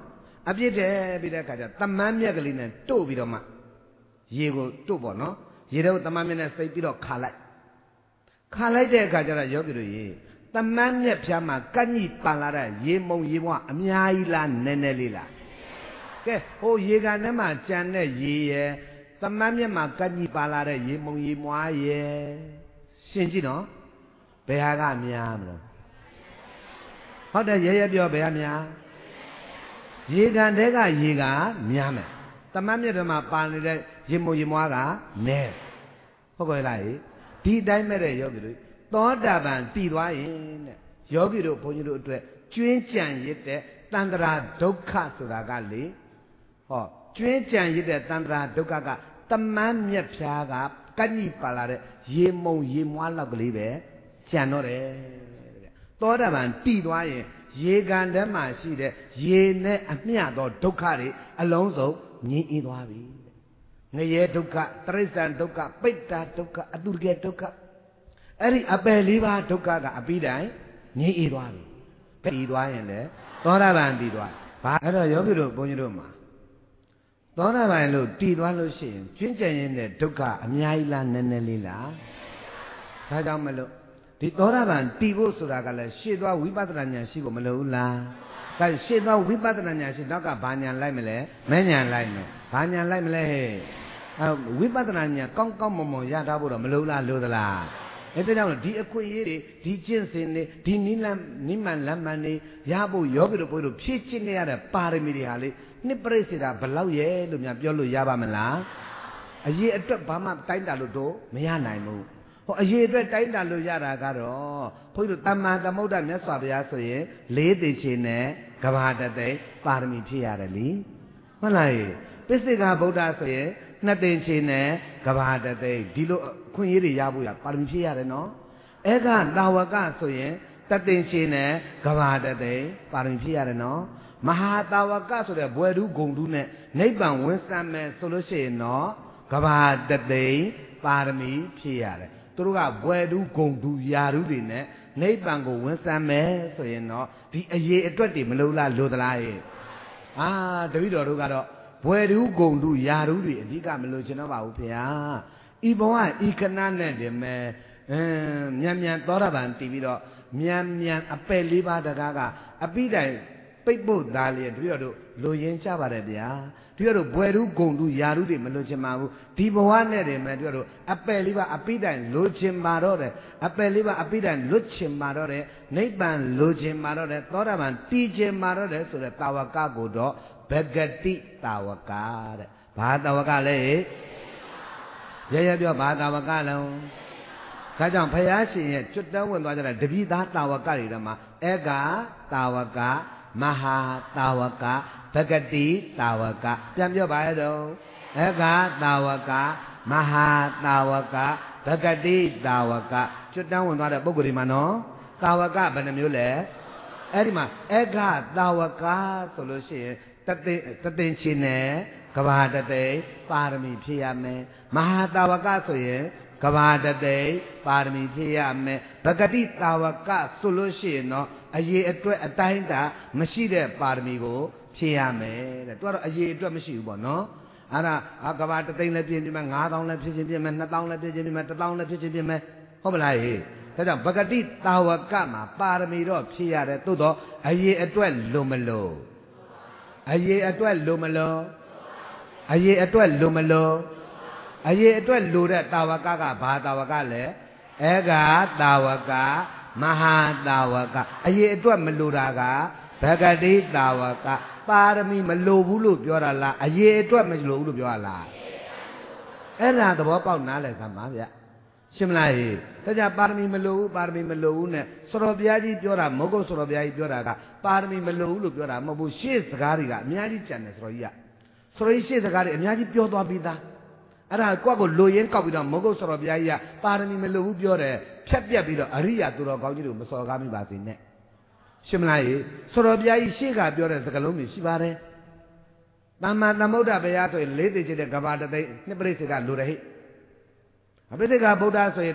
အပြစ်တယ်ပြီးတဲ့အခါကျတမန်မြက်ကလေးနဲ့တို့ပြီးတော့မှရေကိုတို့ပေါ့နော်ရေတော့တမန်မြက်နဲ့စိတ်ပြီးတော့ခါလိုက်တဲ့အခါကျတော့ယောဂီတို့ရေတမန်မြက်ဖျားမှာကန့်ညိပန်လာတဲ့ရေမုံရေမွားအများကြီးလားနည်းနည်းလေးလားကဲဟိုရေကန်ထဲမှာကြံတဲ့ရေရယ်တမန်မြက်မှာကန့်ညိပန်လာတဲ့ရေမုံရေမွားရယ်ရှင်းကြည့်နော်ဘယ်ဟာကများမလို့ဟုတ်တယ်ရဲပြောဘယ်ဟာများရေကန်တဲကရေကများမယ်တမန်မြက်ထဲမှာပါနေတဲ့ရေမုံရေမွားကနည်းဟုတ်ကဲ့လားဒီအတိုင်းမဲ့တဲ့ယောဂီတို့သောတာပန်တည်သွားရင်တဲ့ယောဂီတို့ဘုန်းကြီးတို့အတွက်ကျွင်းကြံရစ်တဲ့တန္တရာဒုက္ခဆိုတာကလေဟောကျွင်းကြံရစ်တဲ့တန္တရာဒုက္ခကတမန်မြက်ဖျားကကန့်ညိပါလာတဲ့ရေမုံရေမွားလောက်ကလေးပဲကြံတော့တယ်တဲ့သောတာပန်တည်သွားရင်ရေကန်ထဲမှာရှိတဲ့ရေနဲ့အမျှသောဒုက္ခတွေအလုံးစုံငြိမ်းအေးသွားပြီငရဲဒုက္ခတရိစ္ဆာန်ဒုက္ခပိဋ္ဌာဒုက္ခအတုရကဒုက္ခအဲ့ဒီအပယ်လေးပါးဒုက္ခကအပြီးတိုင်ငြိမ်းအေးသွားပြီပြီးသွားရင်လေသောတာပန်ပြီးသွားဘာအဲ့တော့ယောဂီတို့ဘုန်းကြီးတို့မှာသောတာပန်လို့တည်သွားလို့ရှိရင်ကျွင်းကြံရင်တဲ့ဒုက္ခအများကြီးလားနည်းနည်းလေးလားဒါကြောင့်မလို့ဒီသောတာပန်တည်ဖို့ဆိုတာကလည်းရှေ့သွားဝိပဿနာဉာဏ်ရှိဖို့မလိုဘူးလားဒါရှေ့သွားဝိပဿနာဉာဏ်ရှိနောက်ကဘာဉာဏ်လိုက်မလဲမဲ့ဉာဏ်လိုက်မယ်ဘာဉာဏ်လိုက်မလဲဟဲ့ဝိပဿနာဉာဏ်ကောင်းကောင်းမွန်မွန်ရထားဖို့တော့မလိုလားလိုသလားအဲဒါကြောင့်ဒီအခွင့်အရေးတွေဒီကျင့်စဉ်တွေဒီနိမန်လမ်းမှန်တွေရဖို့ယောဂီတို့ဘုရားတို့ဖြည့်ကျင့်နေရတဲ့ပါရမီတွေဟာလေနှစ်ပရိစ္ဆေဒဘလောက်ရဲ့လို့များပြောလို့ရပါမလားအရေးအတွက်ဘာမှတိုင်းတာလို့တော့မရနိုင်ဘူးဟောအရေးအတွက်တိုင်းတာလို့ရတာကတော့ဘုန်းကြီးတို့တမ္မာသမုဒ္ဒမြတ်စွာဘုရားဆိုရင်၄သိချေနဲ့ကဘာတသိပါရမီဖြည့်ရတယ်လीဟုတ်လားပစ္စေကဗုဒ္ဓဆိုရင်2သိချေနဲ့ကဘာတသိဒီလိုအခွင့်အရေးတွေရဖို့ရပါရမီဖြည့်ရတယ်နော်ဧကတာဝကဆိုရင်တသိချေနဲ့ကဘာတသိပါရမီဖြည့်ရတယ်နော်မဟာတာဝကဆိုတဲ့ဘွယ်ဓုဂုံဓုနဲ့နိဗ္ဗာန်ဝင်စံမယ်ဆိုလို့ရှိရင်တော့ကဘာတသိပါရမီဖြည့်ရတယ်သူတို့ကဘွယ်ဓုဂုံဓုယာဓုတွေနဲ့နိဗ္ဗာန်ကိုဝင်စံမယ်ဆိုရင်တော့ဒီအရေးအတွက်တွေမလို့လားလို့သလားရဲ့တပည့်တော်တို့ကတော့ဘွယ်ဓုဂုံဓုယာဓုတွေအဓိကမလို့ချင်တော့ပါဘူးဖေဟာဤဘဝဤခဏနဲ့တည်းမဲ့မြန်သောတာပန်တည်ပြီးတော့မြန်အပယ်လေးပါးတကားကအပိတိုင်ပိတ်ဖို့သားလျက်တပည့်တော်တို့လိုရင်းကြပါတယ်ဗျာတပည့်တော်တို့ဘွယ်ဓုဂုံဓုယာဓုတွေမလို့ချင်ပါဘူးဒီဘဝနဲ့တည်းမဲ့တပည့်တော်တို့အပယ်လေးပါးအပိတိုင်လိုချင်ပါတော့တယ်အပယ်လေးပါးအပိတိုင်လွတ်ချင်ပါတော့တယ်နိဗ္ဗာန်လိုချင်ပါတော့တယ်သောတာပန်တည်ချင်ပါတော့တယ်ဆိုတဲ့တာဝကကိုတော့ဘဂတိတာဝကတဲ့ဘာတာဝကလဲရပြောဘာတာဝကလဲဒါကြောင့်ဘုရားရှင်ရဲ့ကျွတ်တောင်းဝင်သွားကြတဲ့တပိသားတာဝကတွေထဲမှာဧကတာဝကမဟာတာဝကဘဂတိတာဝကပြန်ပြောပါရတော့ဧကတာဝကမဟာတာဝကဘဂတိတာဝကကျွတ်တောင်းဝင်သွားတဲ့ပုဂ္ဂိုလ်တွေမှာနော်တာဝကဘယ်နှမျိုးလဲအဲ့ဒီမှာဧကတာဝကဆိုလို့ရှိရင်တသိချင်နဲ့ကဘာတသိပါရမီဖြည့်ရမယ်မဟာတာဝကဆိုရင်ကဘာတသိပါရမီဖြည့်ရမယ်ဘဂတိတာဝကဆိုလို့ရှိရင်တော့အရေးအတွက်အတိုင်းတာမရှိတဲ့ပါရမီကိုဖြည့်ရမယ်တဲ့သူကတော့အရေးအတွက်မရှိဘူးပေါ့နော်အဲ့ဒါကဘာတသိလည်းပြည့်ပြည့်မယ်9000လည်းဖြည့်ခြင်းပြည့်မယ်2000လည်းဖြည့်ခြင်းပြည့်မယ်1000လည်းဖြည့်ခြင်းပြည့်မယ်ဟုတ်မလားဟေ့ဒါကြောင့်ဘဂတိတာဝကမှာပါရမီတော့ဖြည့်ရတယ်သို့တော့အရေးအတွက်လို့မလို့အရေးအတွက်လို့မလို့အရေးအတွက်လို့မလို့အရေးအတွက်လို့တဲ့တာဝကကဘာတာဝကလဲဧကတာဝကမဟာတာဝကအရေးအတွက်မလို့တာကဘဂတိတာဝကပါရမီမလို့ဘူးလို့ပြောတာလားအရေးအတွက်မလို့ဘူးလို့ပြောတာလားအဲ့ဒါသဘောပေါက်နားလည်သမှာဗျရှင်းမလားဟေ့ဒါကြပါရမီမလို့ဘူးပါရမီမလို့ဘူးနဲ့စတော်ဘုရားကြီးပြောတာမဟုတ်ဘူးစတော်ဘုရားကြီးပြောတာကပါရမီမလို့ဘူးလို့ပြောတာမဟုတ်ဘူးရှေ့စကားတွေကအများကြီးကြံတယ်စတော်ကြီးကစတော်ကြီးရှေ့စကားတွေအများကြီးပြောသွားပြီးသားအဲ့ဒါကိုယ့်ကိုလိုရင်းကောက်ပြီးတော့မဟုတ်ဘူးစတော်ဘုရားကြီးကပါရမီမလို့ဘူးပြောတယ်ဖြတ်ပြက်ပြီးတော့အရိယာသူတော်ကောင်းကြီးတို့မစော်ကားမိပါစေနဲ့ရှင်းမလားဟေ့စတော်ဘုရားကြီးရှေ့ကပြောတဲ့စကားလုံးတွေရှိပါတယ်သမ္မာသမ္ဗုဒ္ဓဘုရားဆိုရင်၄သိချင်တဲ့ကဘာတသိနှစ်ပရိစ္ဆေကလိုတယ်ဟဲ့အပိဋကဗုဒ္ဓဆိုရင်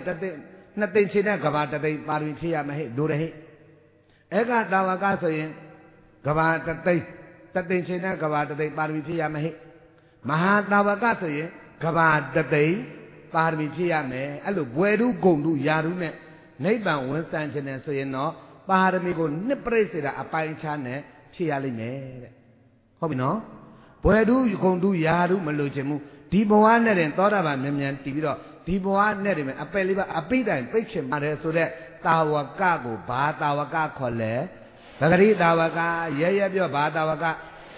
2သိချင်တဲ့ကဘာတသိပါရမီဖြည့်ရမယ်ဟဲ့လိုတယ်ဟဲ့ဧကတာဝကဆိုရင်ကဘာတသိ Tatin China Gava the Parvipia me Mahatavaka say Gava the day Parvipia me Alu Bueru Gondu Yarune Neighbor one Sanchin and say no Paramigo Nipresida a pine chane Chiali me Hope no Bueru you can do Yaru Maluchemu Tiboan and thought about Memian Tibido Tiboan Nerime a peliba a pita and picture mother so that Tawakago Batawaka Cole Bagari Tawaka Yaya Batawaka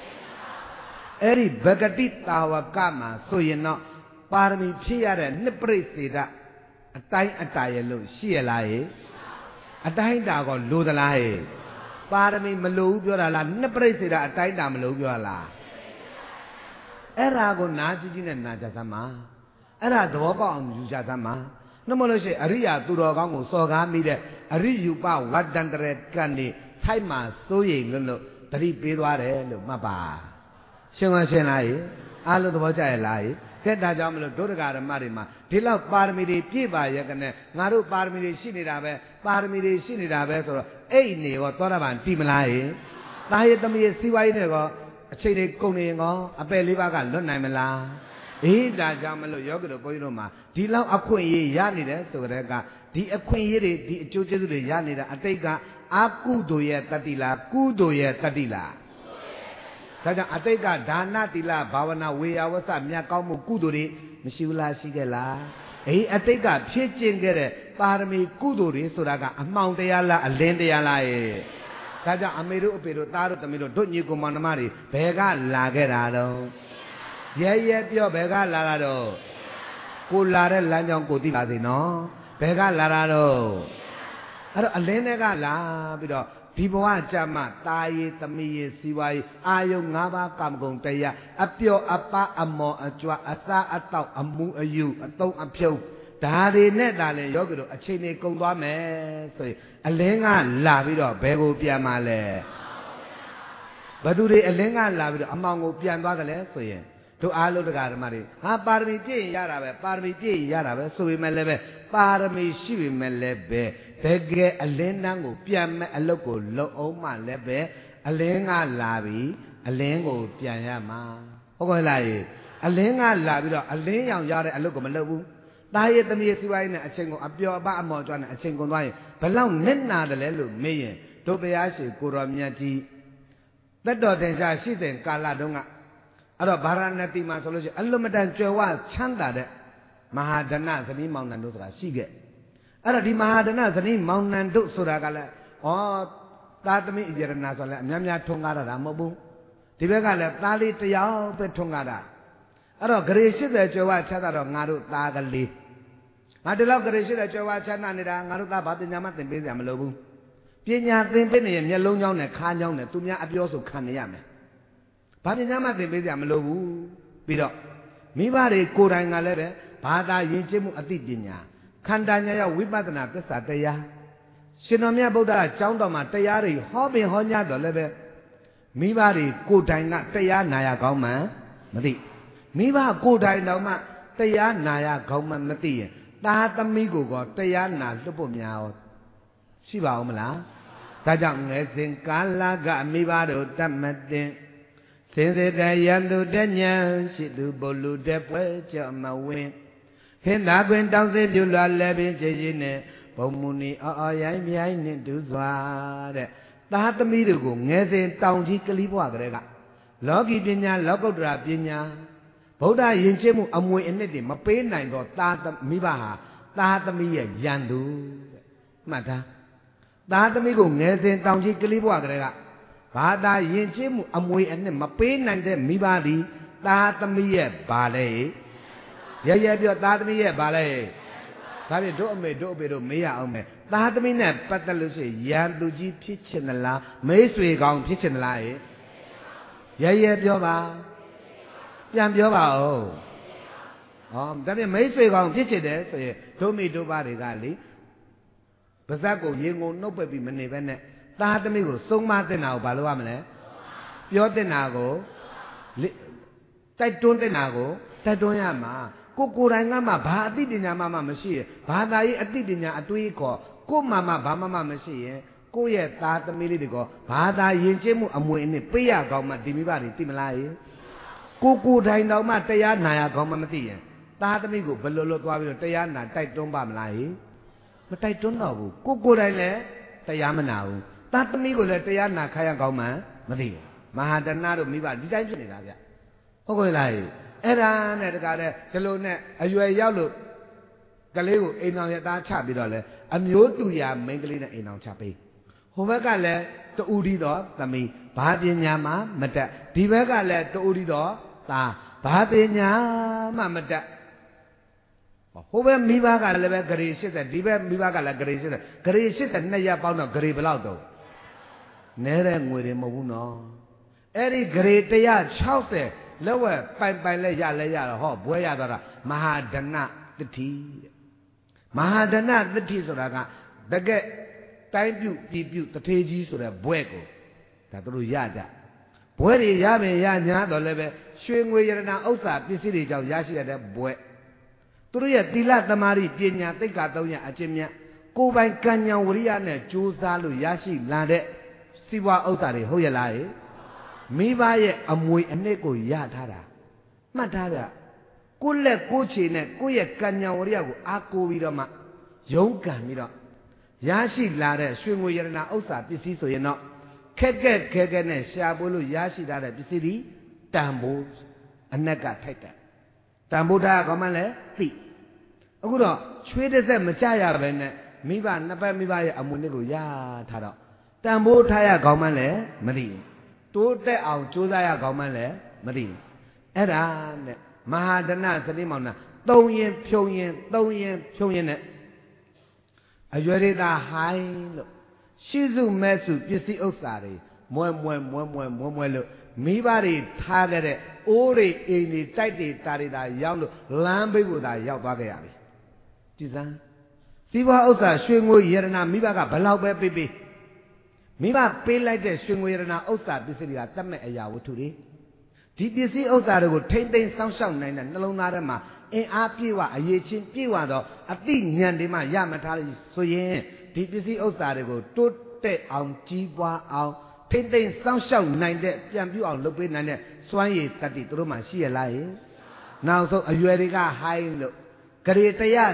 Eri Bagati Tawakama so you know Parmi Chia and Nipresida a time a tire Shielai a time dago Ludalai Parmi Malu Yola Nipresida a time Malu Yola Era go Najin and Najasama Era the Waka on Yujasama No more say Aria to Rogango Soga Mide Ariupa what done the red candy Taima Soying Lulu 3 Piruare Mapa Shima Shenai Alu the Vaja Lai Get that Jamil Durga Marima Tila Parmidi Piba Yakane Naru Parmidi Shinirabe Parmidi Shinirabe or Aini or Toravan Timilai Tahitami Siwai Nego Chede Koningo a Pelivaga Lunamela Ida Jamalo Yoga Koiroma Tila Aqui Yanida Sorega Di Aqui Di Chuchu Yanida Ateka Akudoya Tatila Kudoya Tatila Saja Ateka Dana Tila Bavana we was a Miakamu Kuduri Mishula Shigela E Ateka Pitching Parmi Kuduri Suraga Mount Yala Alendiala Saja Amiru Piru Taru Tamiro don't you go Manamari Pega Lagerado Yea, Pio Bega Larado Kulare Lanyon Kutivadino Bega Larado Alenega La Bido Tiboa Jama Tai Tami Siwai Ayo Nava Kamgong Taya Apio Apa Amo Ajua Asa Atau Amu Ayu Atau Apio Dari Nedale Yogido a Chine Kongwame say Alenga La Bido Bego Piamale Baduri Alenga La Bido Among Pianwagale so ye to Alu the Garamari. Ha Parmi Yarabe, Parmi Yarabe, so we may leve, Parmi Shivi Melebe, Tege Alenango, Piam, a local, Lo Oma Lebe, Alenga Lavi, Alengo Piama. Okolai, Alenga Lavi, Alen Yara, a local Malabu. Diet the Mesiwine, a chingo, a pure Bamon, a chingo wine, but long Nena the Lelu, Mayen, Tobiashi, Kuramiati. That daughter, she's in Kaladonga. Ado Baranati Masology, Alumadan Chewa, Chanda, Mahadana, the name Mount Nandura, Sige. Ado di Mahadana, the name Mount Nandu Suragala, or Tatami Jeranazala, Namia Tongara, Mobu. Tibegala, Tali Tiao, Petongada. Ado Gracie, the Chewa Chata, Naru Tagali. Madela Gracie, the Chewa Chananida, Naruta Batinama, and Bizam Lobu. Pina, Pimpini, and Yellow Yon, and Kanyon, Tumia Abioso Kanyame. Patinama de Bizam Lobu, Bido. Mibari Kuranga Lebe, Pada Yichimu Atidina, Kandanya, Wibatana, the Sataya. Shinomia Buddha, Chandoma, Tayari, Hobby Honya, the Lebe. Mibari Kutanga, Taya Naya Goma, Mati. Miba Kutai Noma, Taya Naya Goma Mati. Tata Migo, Taya Na, Lupumia. Shiva Omala. Tajang Esin Kala, Gamibado, Tamatin. Since the Yandu Denya, she do Bolu Depuch on my wing. Hena went down the Dula Levin Jane, Pomuni, or Yami to Zwade. That the Midugo, Nezin Town Jikaliwa Grega. Logi Dina, Logo Drapina. Boda Yinchemu Amu in the Mapain Nine or Tata Mibaha, Tata Mia Yandu. Mata. Tata Migo, Nezin Town Jikaliwa Grega. Pada Yinchemu Amui and the Mapain and the Mibadi, Tatamiye Ballet. Yaya, your Tatamiye Ballet. Tabi do me do be do mea ome. Tatamine Patalusi, Yanduji Pichinala, Maysway Gong Pichinala. Yaya, Yoba. Yam Yoba. Tabi Maysway Gong Pichin, so ye told me do body gali. Bazago, Yingo, no baby manivene. Tatamigo, so Martina, Baluamle, Piotenago, Taitontenago, Taitoyama, Kukurangama, Badi Dinama Machine, Badai Adidina Atuiko, Kumama Bama Machine, ကိုယ့်ရဲ့သားသမီးလေးတွေကဘာသာယဉ်ကျေးမှုအမွေနဲ့ပေးရကောင်းမှဒီမိဘတွေသိမလားကိုတိုင်တော်မှတရားနာရကောင်းမှမသိရင်သားသမီးကိုဘယ်လိုသွားပြီးတော့တရားနာတိုက်တွန်းပါမလားမတိုက်တွန်းတော့ဘူးကိုတိုင်လည်းတရားမနာဘူးသားသမီးကိုလည်းတရားနာခိုင်းရကောင်းမှမသိဘူးမဟာတဏတို့မိဘဒီတိုင်းဖြစ်နေတာဗျဟုတ်ကဲ့လားအဲ့ဒါနဲ့တကားတဲ့ဒီလိုနဲ့အရွယ်ရောက်လို့ကလေးကိုအိမ်အောင်ရသားချပြီးတော့လဲအမျိုးတူရာမိန်းကလေးနဲ့အိမ်အောင်ချပေးဟိုဘက်ကလည်းတူဒီတော့သမီးဘာပညာမှမတတ်ဒီဘက်ကလည်းတူဒီတော့သားဘာပညာမှမတတ်ဟိုဘက်မိဘကလည်းပဲဂရေ80ဒီဘက်မိဘကလည်းဂရေ80ဂရေ80နှစ်ရက်ပေါင်းတော့ဂရေဘယ်လောက်တော့နဲတဲ့ငွေတွေမဟုတ်ဘူးနော်အဲ့ဒီဂရေ160လက်ဝက်ပိုင်လဲရတော့ဟောဘွဲရသွားတာမဟာဒဏတတိမဟာဒဏတတိဆိုတာကတကယ်တိုင်းပြုပြည်ပြုတထေးကြီးဆိုတဲ့ဘွဲကိုဒါတို့ရကြဘွဲတွေရမယ်ရညာတော့လည်းပဲရွှေငွေရတနာဥစ္စာပစ္စည်းတွေကြောင့်ရရှိရတဲ့ဘွဲသူတို့ရဲ့သီလသမာဓိပညာသိက္ခာ3ရပ်အကျင့်မြတ်ကိုယ်ပိုင်ကံဉာဏ်ဝရိယနဲ့ကြိုးစားလို့ရရှိလာတဲ့စီးပွားဥစ္စာတွေဟုတ်ရလားမိဘရဲ့အမွေအနှစ်ကိုရထားတာမှတ်ထားကြကိုယ့်လက်ကိုယ်ခြေနဲ့ကိုယ့်ရဲ့ကံဉာဏ်ဝရိယကိုအားကိုးပြီးတော့မှရုန်းကန်ပြီးတော့ရရှိလာတဲ့ရွှေငွေရတနာဥစ္စာပစ္စည်းဆိုရင်တော့ခက်ခဲနဲ့ရှာပွေလို့ရရှိထားတဲ့ပစ္စည်းတွေတန်ဖိုးအနက်ကထိုက်တယ်တန်ဖိုးထားကောင်းမှလည်းသိအခုတော့ချွေးတစ်ဆက်မကြရပဲနဲ့မိဘနှစ်ပတ်မိဘရဲ့အမွေနှစ်ကိုရထားတော့တန်ဖိုးထားရကောင်းမှလည်းမသိဘူးတိုးတက်အောင်ကြိုးစားရကောင်းမှလည်းမသိဘူးအဲ့ဒါနဲ့မဟာဒဏစတိမောင်နာ3ရင်ဖြုံရင်နဲ့အရွယ်ရတာဟိုင်းလို့ရှိစုမဲ့စုပစ္စည်းဥစ္စာတွေမွဲလို့မိဘတွေထားခဲ့တဲ့အိုးတွေအိမ်တွေတိုက်တွေတာတွေသာရောက်လို့လမ်းဘေးကိုသာရောက်သွားခဲ့ရပြီကြည်စမ်းစီးပွားဥစ္စာရွှေငွေရတနာမိဘကဘလောက်ပဲပေးမိဘပေးလိုက်တဲ့ရွှေငွေရတနာဥစ္စာပစ္စည်းတွေကတတ်မဲ့အရာဝတ္ထုတွေဒီပစ္စည်းဥစ္စာတွေကိုထိမ့်သိမ်းစောင့်ရှောက်နိုင်တဲ့နှလုံးသားထဲမှာအင်အားပြေဝအရေးချင်းပြေဝတော့အတိဉာဏ်တွေမှရမထားလို့ဆိုရင်ဒီပစ္စည်းဥစ္စာတွေကိုတိုးတက်အောင်ကြီးပွားအောင်ထိမ့်သိမ်းစောင့်ရှောက်နိုင်တဲ့ပြန်ပြအောင်လုပ်ပေးနိုင်တဲ့စွမ်းရည်တတ္တိသူတို့မှရှိရလားနောက်ဆုံးအရွယ်တွေကဟိုင်းလို့ဂရေ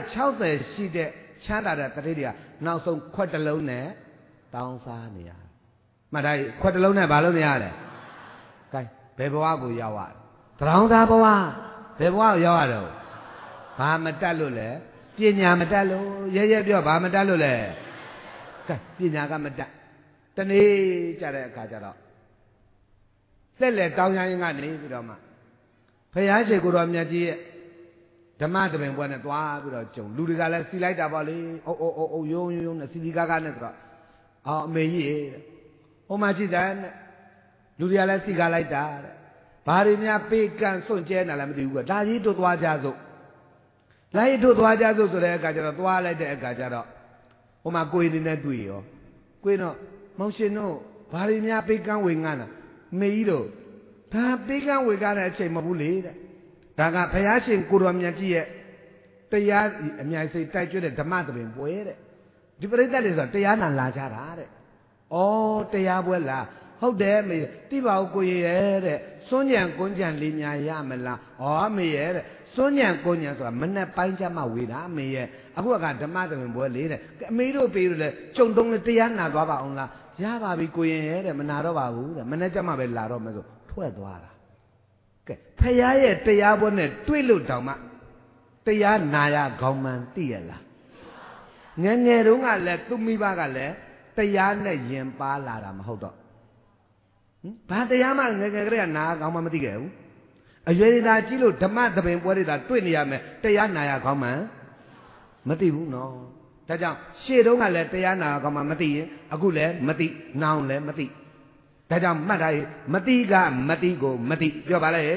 160ရှိတဲ့ချမ်းသာတဲ့တတိတွေကနောက်ဆုံးခွက်တစ်လုံးနဲ့တောင်းစားနေရမှတ်တိုင်းခွက်တစ်လုံးနဲ့ဘာလို့နေရလဲကဲဘယ်ဘဝကိုရောက်ရတရောင်းသားဘဝဘယ်ဘဝကိုရောက်ရတော့ဘာမတတ်လို့လဲပညာမတတ်လို့ရဲပြောဘာမတတ်လို့လဲကဲပညာကမတတ်တနေ့ကြတဲ့အခါကျတော့သက်လက်တောင်းရရင်ကနေပြီးတော့မှဖယားရှိကိုတော်မြတ်ကြီးရဲ့ဓမ္မသဘင်ပွဲနဲ့တွားပြီးတော့ကြုံလူတွေကလည်းစီလိုက်တာပေါ့လေအိုးယုံနဲ့စီစီကားကားနဲ့ဆိုတော့အမေကြီးတဲ့ဟိုမှာကြည့်တယ်နဲ့လူတွေကလည်းစီကားလိုက်တာတဲ့ဘာတွေများပေးကန့်စွန့်ကျဲနာလည်းမသိဘူးကဒါကြီးတို့သွားကြစို့လိုက်တို့သွားကြစို့ဆိုတဲ့အခါကျတော့သွားလိုက်တဲ့အခါကျတော့ဟိုမှာကိုယ်နေနဲ့တွေ့ရောကိုယ်တော့မောင်ရှင်တို့ဘာတွေများပေးကန့်ဝေငန်းတာမေကြီးတို့ဒါပေးကန့်ဝေကားတဲ့အချိန်မဟုတ်ဘူးလေတဲ့ဒါကဘုရားရှင်ကိုတော်မြတ်ကြီးရဲ့တရားအမြိုင်စိတ်တိုက်ကျွတ်တဲ့ဓမ္မသဘင်ပွဲတဲ့ဒီပရိသတ်တွေဆိုတရားနာလာကြတာတဲ့ဩတရားပွဲလားဟုတ်တယ်မေတိပါဦးကိုရဲ့တဲ့စွန့်ညံကွန်းကြံလေးများရမလားဩမေရဲ့တဲ့စွန့်ညံကွန်းကြံဆိုတာမနဲ့ပိုင်းချမှဝေတာမေရဲ့အခုကဓမ္မသဘင်ပွဲလေးတဲ့အမေတို့ပေးလို့လေကြုံတုံးလေးတရားနာသွားပါအောင်လားရပါပြီကိုရင်ရဲ့တဲ့မနာတော့ပါဘူးတဲ့မနဲ့ကြမှပဲလာတော့မယ်ဆိုထွက်သွားတာကဲဖယားရဲ့တရားပွဲနဲ့တွေ့လို့တောင်မှတရားနာရခေါင်းမှန်သိရလားငယ်ငယ်တုန်းကလည်းသူ့မိဘကလည်းတရားနဲ့ယင်ပါလာတာမဟုတ်တော့ဘာတရားမှငယ်ငယ်ကလေးကနာခေါင်းမှမသိခဲ့ဘူးအရွယ်သာကြီးလို့ဓမ္မသဘင်ပွဲတွေသာတွေ့နေရမယ်တရားနာရခေါင်းမှန်မသိဘူးနော်ဒါကြောင့်ရှေ့တုန်းကလည်းတရားနာခေါင်းမှန်မသိရင်အခုလည်းမသိနောင်လည်းမသိဒါကြောင့်မှတ်ထားရင်မသိကမသိကိုမသိပြောပါလေ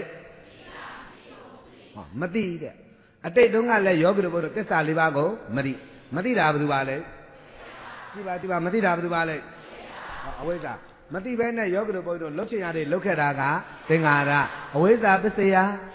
မသိတဲ့အတိတ်တုန်းကလည်းယောဂီတို့ဘုရားသစ္စာ၄ပါးကိုမသိတာဘယ်သူပါလဲကြည့်ပါမသိတာဘယ်သူပါလဲအဝိဇ္ဇာမသိဘဲနဲ့ယောဂီတို့ဘုရားတို့လှုပ်ချင်ရတယ်လှုပ်ခဲ့တာကသင်္ခါရအဝိဇ္ဇာပစ္စယ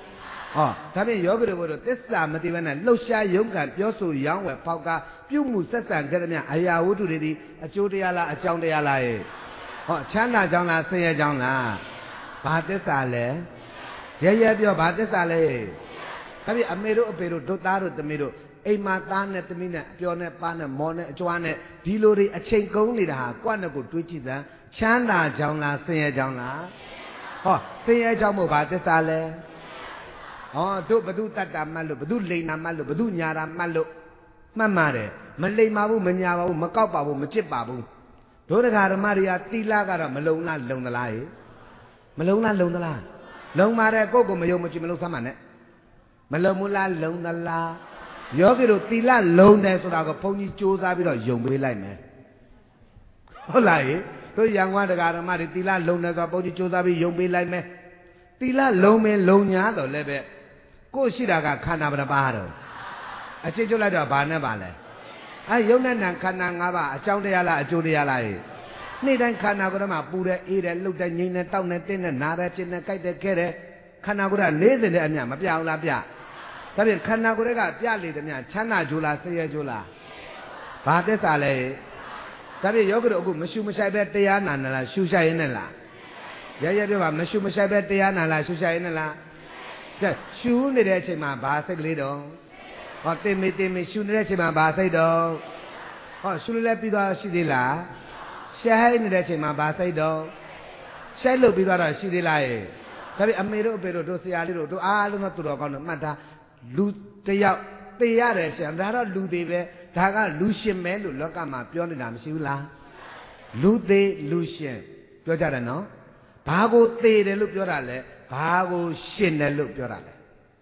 ဒါဖြင့်ယောဂီတို့တို့သစ္စာမသိဘဲနဲ့လှုပ်ရှားယုံကံပြောဆိုရောင်းဝယ်ဖောက်ကပြုမှုဆက်ဆံကြတဲ့မြအရာဝတ္ထုတွေဒီအကျိုးတရားလားအကြောင်းတရားလားချမ်းသာကြောင်းလားဆင်းရဲကြောင်းလားဘာသစ္စာလဲရဲပြောဘာသစ္စာလဲဒါဖြင့်အမေတို့အဖေတို့တို့သားတို့သမီးတို့အိမ်မှာသားနဲ့သမီးနဲ့အပြောနဲ့ပါနဲ့မော်နဲ့အကြွားနဲ့ဒီလိုတွေအချိန်ကုန်နေတာဟာကိုယ့်နဲ့ကိုတွေးကြည့်စမ်းချမ်းသာကြောင်းလားဆင်းရဲကြောင်းလားဆင်းရဲကြောင်းမို့ဘာသစ္စာလဲတို့ဘသူတတ်တာမှတ်လို့ဘသူလိန်တာမှတ်လို့ဘသူညာတာမှတ်လို့မှတ်ပါတယ်မလိန်ပါဘူးမညာပါဘူးမကောက်ပါဘူးမကြစ်ပါဘူးတို့တရားဓမ္မတွေကတိလကတော့မလုံလားလုံသလားမလုံလားလုံသလားလုံပါတယ်ကိုယ့်ကိုမယုံမကြည်မလုံဆမ်းပါနဲ့မလုံဘူးလားလုံသလားယောဂီတို့တိလလုံတယ်ဆိုတာကိုဘုန်းကြီးကြိုးစားပြီးတော့ယုံပေးလိုက်မယ်ဟုတ်လားတို့ရန်ကုန်တရားဓမ္မတွေတိလလုံတယ်ဆိုတော့ဘုန်းကြီးကြိုးစားပြီးယုံပေးလိုက်မယ်တိလလုံမယ်လုံညာတော့လည်းပဲကိုယ်ရှိတာကခန္ဓာဘယ်နှပါးတော့အချင်းချုပ်လိုက်တော့ဘာနဲ့ပါလဲယုံနဲ့နံခန္ဓာ၅ပါးအကြောင်းတရားလားအကျိုးတရားလားနေ့တိုင်းခန္ဓာကိုယ်မှာပူတယ်အေးတယ်လှုပ်တယ်ငြိမ်တယ်တောက်တယ်တင်းတယ်နားတယ်ကျင်တယ်ကြိုက်တယ်ခဲတယ်ခန္ဓာကိုယ်ကနေ့စဉ်နဲ့အမျှမပြအောင်လားပြဒါဖြင့်ခန္ဓာကိုယ်ကပြလေတယ်မြချမ်းသာကြိုးလားဆင်းရဲကြိုးလားဘာသစ္စာလဲဒါဖြင့်ယောဂီတို့အခုမရှုမဆိုင်ပဲတရားနာလားရှုဆိုင်ရင်နဲ့လားရဲပြောပါမရှုမဆိုင်ပဲတရားနာလားရှုဆိုင်ရင်နဲ့လားရှုနေတဲ့အချိန်မှာဘာစိတ်ကလေးတော့တင်မေရှုနေတဲ့အချိန်မှာဘာစိတ်တော့ရှုလဲပြီးတော့ရှိသေးလားရှားဟိုင်းနေတဲ့အချိန်မှာဘာစိတ်တော့ရှိုက်လို့ပြီးတော့ရှိသေးလားဒါပေမဲ့အမေတို့အဖေတို့ဆရာလေးတို့အားလုံးတော့သူတော်ကောင်းတို့မှတ်ထားလူတယောက်သေရတယ်ရှင်ဒါတော့လူသေးပဲဒါကလူရှင်ပဲလို့လောကမှာပြောနေတာမရှိဘူးလားလူသေးလူရှင်ပြောကြတယ်နော်ဘာကိုသေတယ်လို့ပြောတာလဲဘာကိုရှင်တယ်လို့ပြောတာလဲ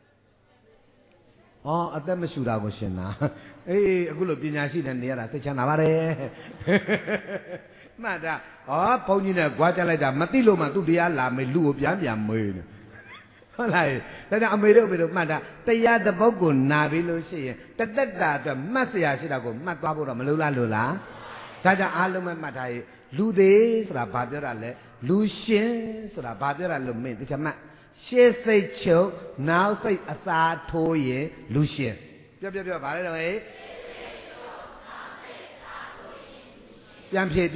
အသက်မရှူတာကိုရှင်တာအခုလိုပညာရှိတဲ့နေရတာသိချမ်းသာပါတယ်မှတ်တာဘုန်းကြီးနဲ့ကြွားကြလိုက်တာမသိလို့မှသူတရားလာမေးလူကိုပြန်မေးနေဟုတ်လားဒါကြောင့်အမေတို့မှတ်တာတရားတစ်ပုဒ်ကိုနာပြီးလို့ရှိရင်တသက်တာအတွက်မှတ်เสียရှိတာကိုမှတ်သွားဖို့တော့မလိုလားလို့လားဒါကြောင့်အားလုံးမှတ်ထားရေးလူသေးဆိုတာဘာပြောတာလဲလူရှင်ဆိုတာဘာပြောတာလို့မင်းတခြားမှတ်ရှေ့စိတ်ချုပ်နောက်စိတ်အစာထိုးရင်လူရှင်ပြောဘာလဲတော့ပြန်ဖြေ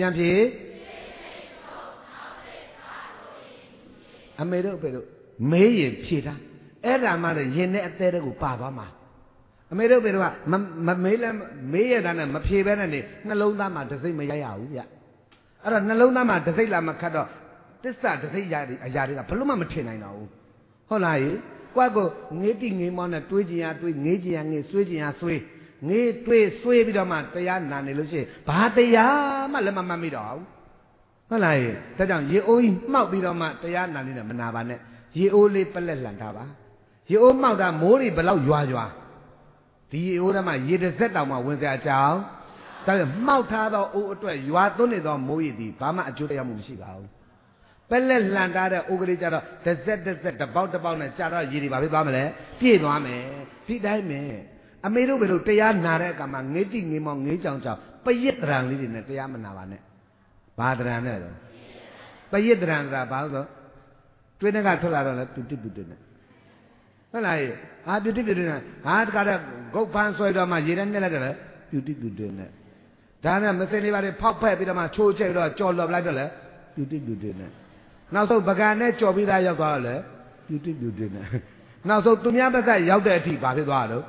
အမေတို့အဖေတို့မေးရင်ဖြေတာအဲ့ဒါမှလည်းရင်နဲ့အသေးတဲ့ကိုပါသွားမှာအမေတို့အဖေတို့ကမမေးလဲမေးရတာနဲ့မဖြေပဲနဲ့နှလုံးသားမှာတစိမ့်မရရဘူးဗျအဲ့တော့နှလုံးသားမှာတစိမ့်လာမခတ်တော့တစ္ဆာတစိမ့်ရတဲ့အရာတွေကဘလို့မှမထင်နိုင်တော့ဘူးဟုတ်လားကိုယ့်ကိုငေးတိငေးမောင်းနဲ့တွေးကြင်ရတွေးငေးကြင်ရငေးဆွေးကြင်ရဆွေးငေးတွေးဆွေးပြီးတော့မှတရားနာနေလို့ရှိရင်ဘာတရားမှလည်းမမှတ်မိတော့ဘူးဟုတ်လားဒါကြောင့်ရေအိုးကြီးမှောက်ပြီးတော့မှတရားနာနေတယ်မနာပါနဲ့ရေအိုးလေးပလက်လှန်ထားပါရေအိုးမှောက်တာမိုးတွေဘလောက်ရွာဒီရေအိုးထဲမှာရေတစ်စက်တောင်မှဝင်စရာအကြောင်းဒါပေမဲ့မှောက်ထားသောအိုးအတွက်ရွာသွန်းနေသောမိုးရည်သည်ဘာမှအကျိုးတရားမှုမရှိပါဘူးပလက်လှန်ထားတဲ့အိုးကလေးကြတော့တစ်စက်တစ်ပေါက်နဲ့ကြာတော့ရေတွေဘာဖြစ်သွားမလဲပြည့်သွားမယ်ဒီတိုင်းပဲအမေတို့ဘယ်လိုတရားနာတဲ့အခါမှာငေးတိငေးမောင်းငေးကြောင်ပရစ်တရံလေးတွေနဲ့တရားမနာပါနဲ့ဘာတရံနဲ့တော့ပရစ်တရံဆိုတာဘာလို့ဆိုတွင်းကထွက်လာတော့လဲပြုတ်နဲ့ဟုတ်လားပြုတ်နဲ့တခါတော့ဂုတ်ဖန်းဆွဲတော့မှရေထဲနဲ့လိုက်တော့လဲပြုတ်နဲ့ဒါနဲ့မစင်လေးပါတွေဖောက်ဖက်ပြီးတော့မှချိုးချိတ်တော့ကြော်လော်လိုက်တော့လဲပြုတ်နဲ့နောက်ဆုံးပကံနဲ့ကြော်ပြီးသားရောက်သွားတော့လဲပြုတ်နဲ့နောက်ဆုံးသူများဘက်ကရောက်တဲ့အထိဘာဖြစ်သွားတော့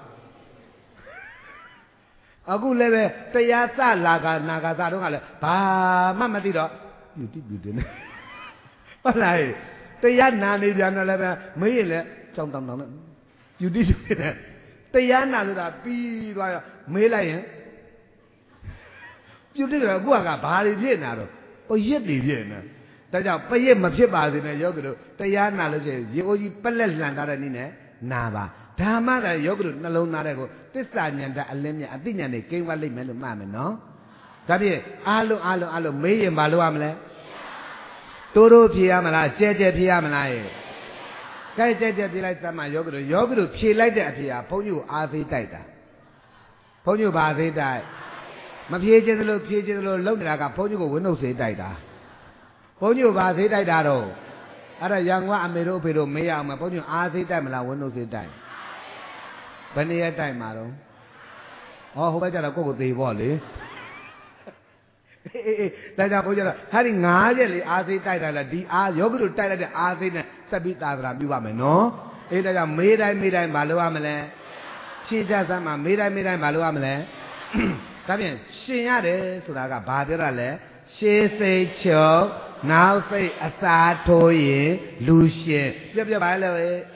အခုလည်းပဲတရားစလာကနာဂသာတော့ကလည်းဘာမှမသိတော့ပြုတ်နဲ့ဟုတ်လားတရားနာနေပြန်တော့လည်းပဲမေးရင်လည်းကြောင်တောင်နဲ့ပြုတ်နဲ့တရားနာလို့သာပြီးသွားရောမေးလိုက်ရင်ပြုတ်တယ်တော့အခုကဘာတွေဖြစ်နေတာတော့ပရစ်တွေဖြစ်နေဒါကြောင့်ပရစ်မဖြစ်ပါစေနဲ့ယောဂီတို့တရားနာလို့ရှိရင်ရေအိုးကြီးပလက်လှန်ထားတဲ့နည်းနဲ့နာပါဓမ္မကယောဂီတို့နှလုံးသားတဲ့ကိုသစ္စာဉာဏ်တဲ့အလင်းမြတ်အသိဉာဏ်နဲ့ကိန်းဝတ်လိမ့်မယ်လို့မှတ်မယ်နော်ဒါဖြင့်အားလုံးမေးရင်ဘာလုပ်ရမလဲတိုးဖြေရမလားကျဲဖြေရမလားကဲကျဲဖြေလိုက်သမှာယောဂီတို့ဖြေလိုက်တဲ့အဖြေဟာဘုန်းကြီးကိုအားသေးတိုက်တာဘုန်းကြီးကိုဘာသေးတိုက်မဖြေခြင်းသလိုဖြေခြင်းသလိုလုပ်နေတာကဘုန်းကြီးကိုဝိနုဆေးတိုက်တာဘုန်းကြီးကိုဘာသေးတိုက်တာတော့ Ada yang wa amero pero meya ma pon a sei tai mala window sei tai. Bani ya tai ma lo. Oh ho ba ja da ko tei bo le. Da ja bo ja da ha ri 5 ရက်လေအားစိတ်တိုက်တာလားဒီအားယောဂီတို့တိုက်လိုက်တဲ့အားစိတ်နဲ့စက်ပြီးသာသနာပြုပါမယ်နော်အေးဒါကြောင့်မေးတိုင်းမလုပ်ရမလဲဖြေကြစမ်းမှာမေးတိုင်းမလုပ်ရမလဲဒါဖြင့်ရှင်ရတယ်ဆိုတာကဘာပြောတာလဲရှေးစိတ်ချုပ်နောက်စိတ်အစာထိုးရင်လူရှင်ပြပါလေ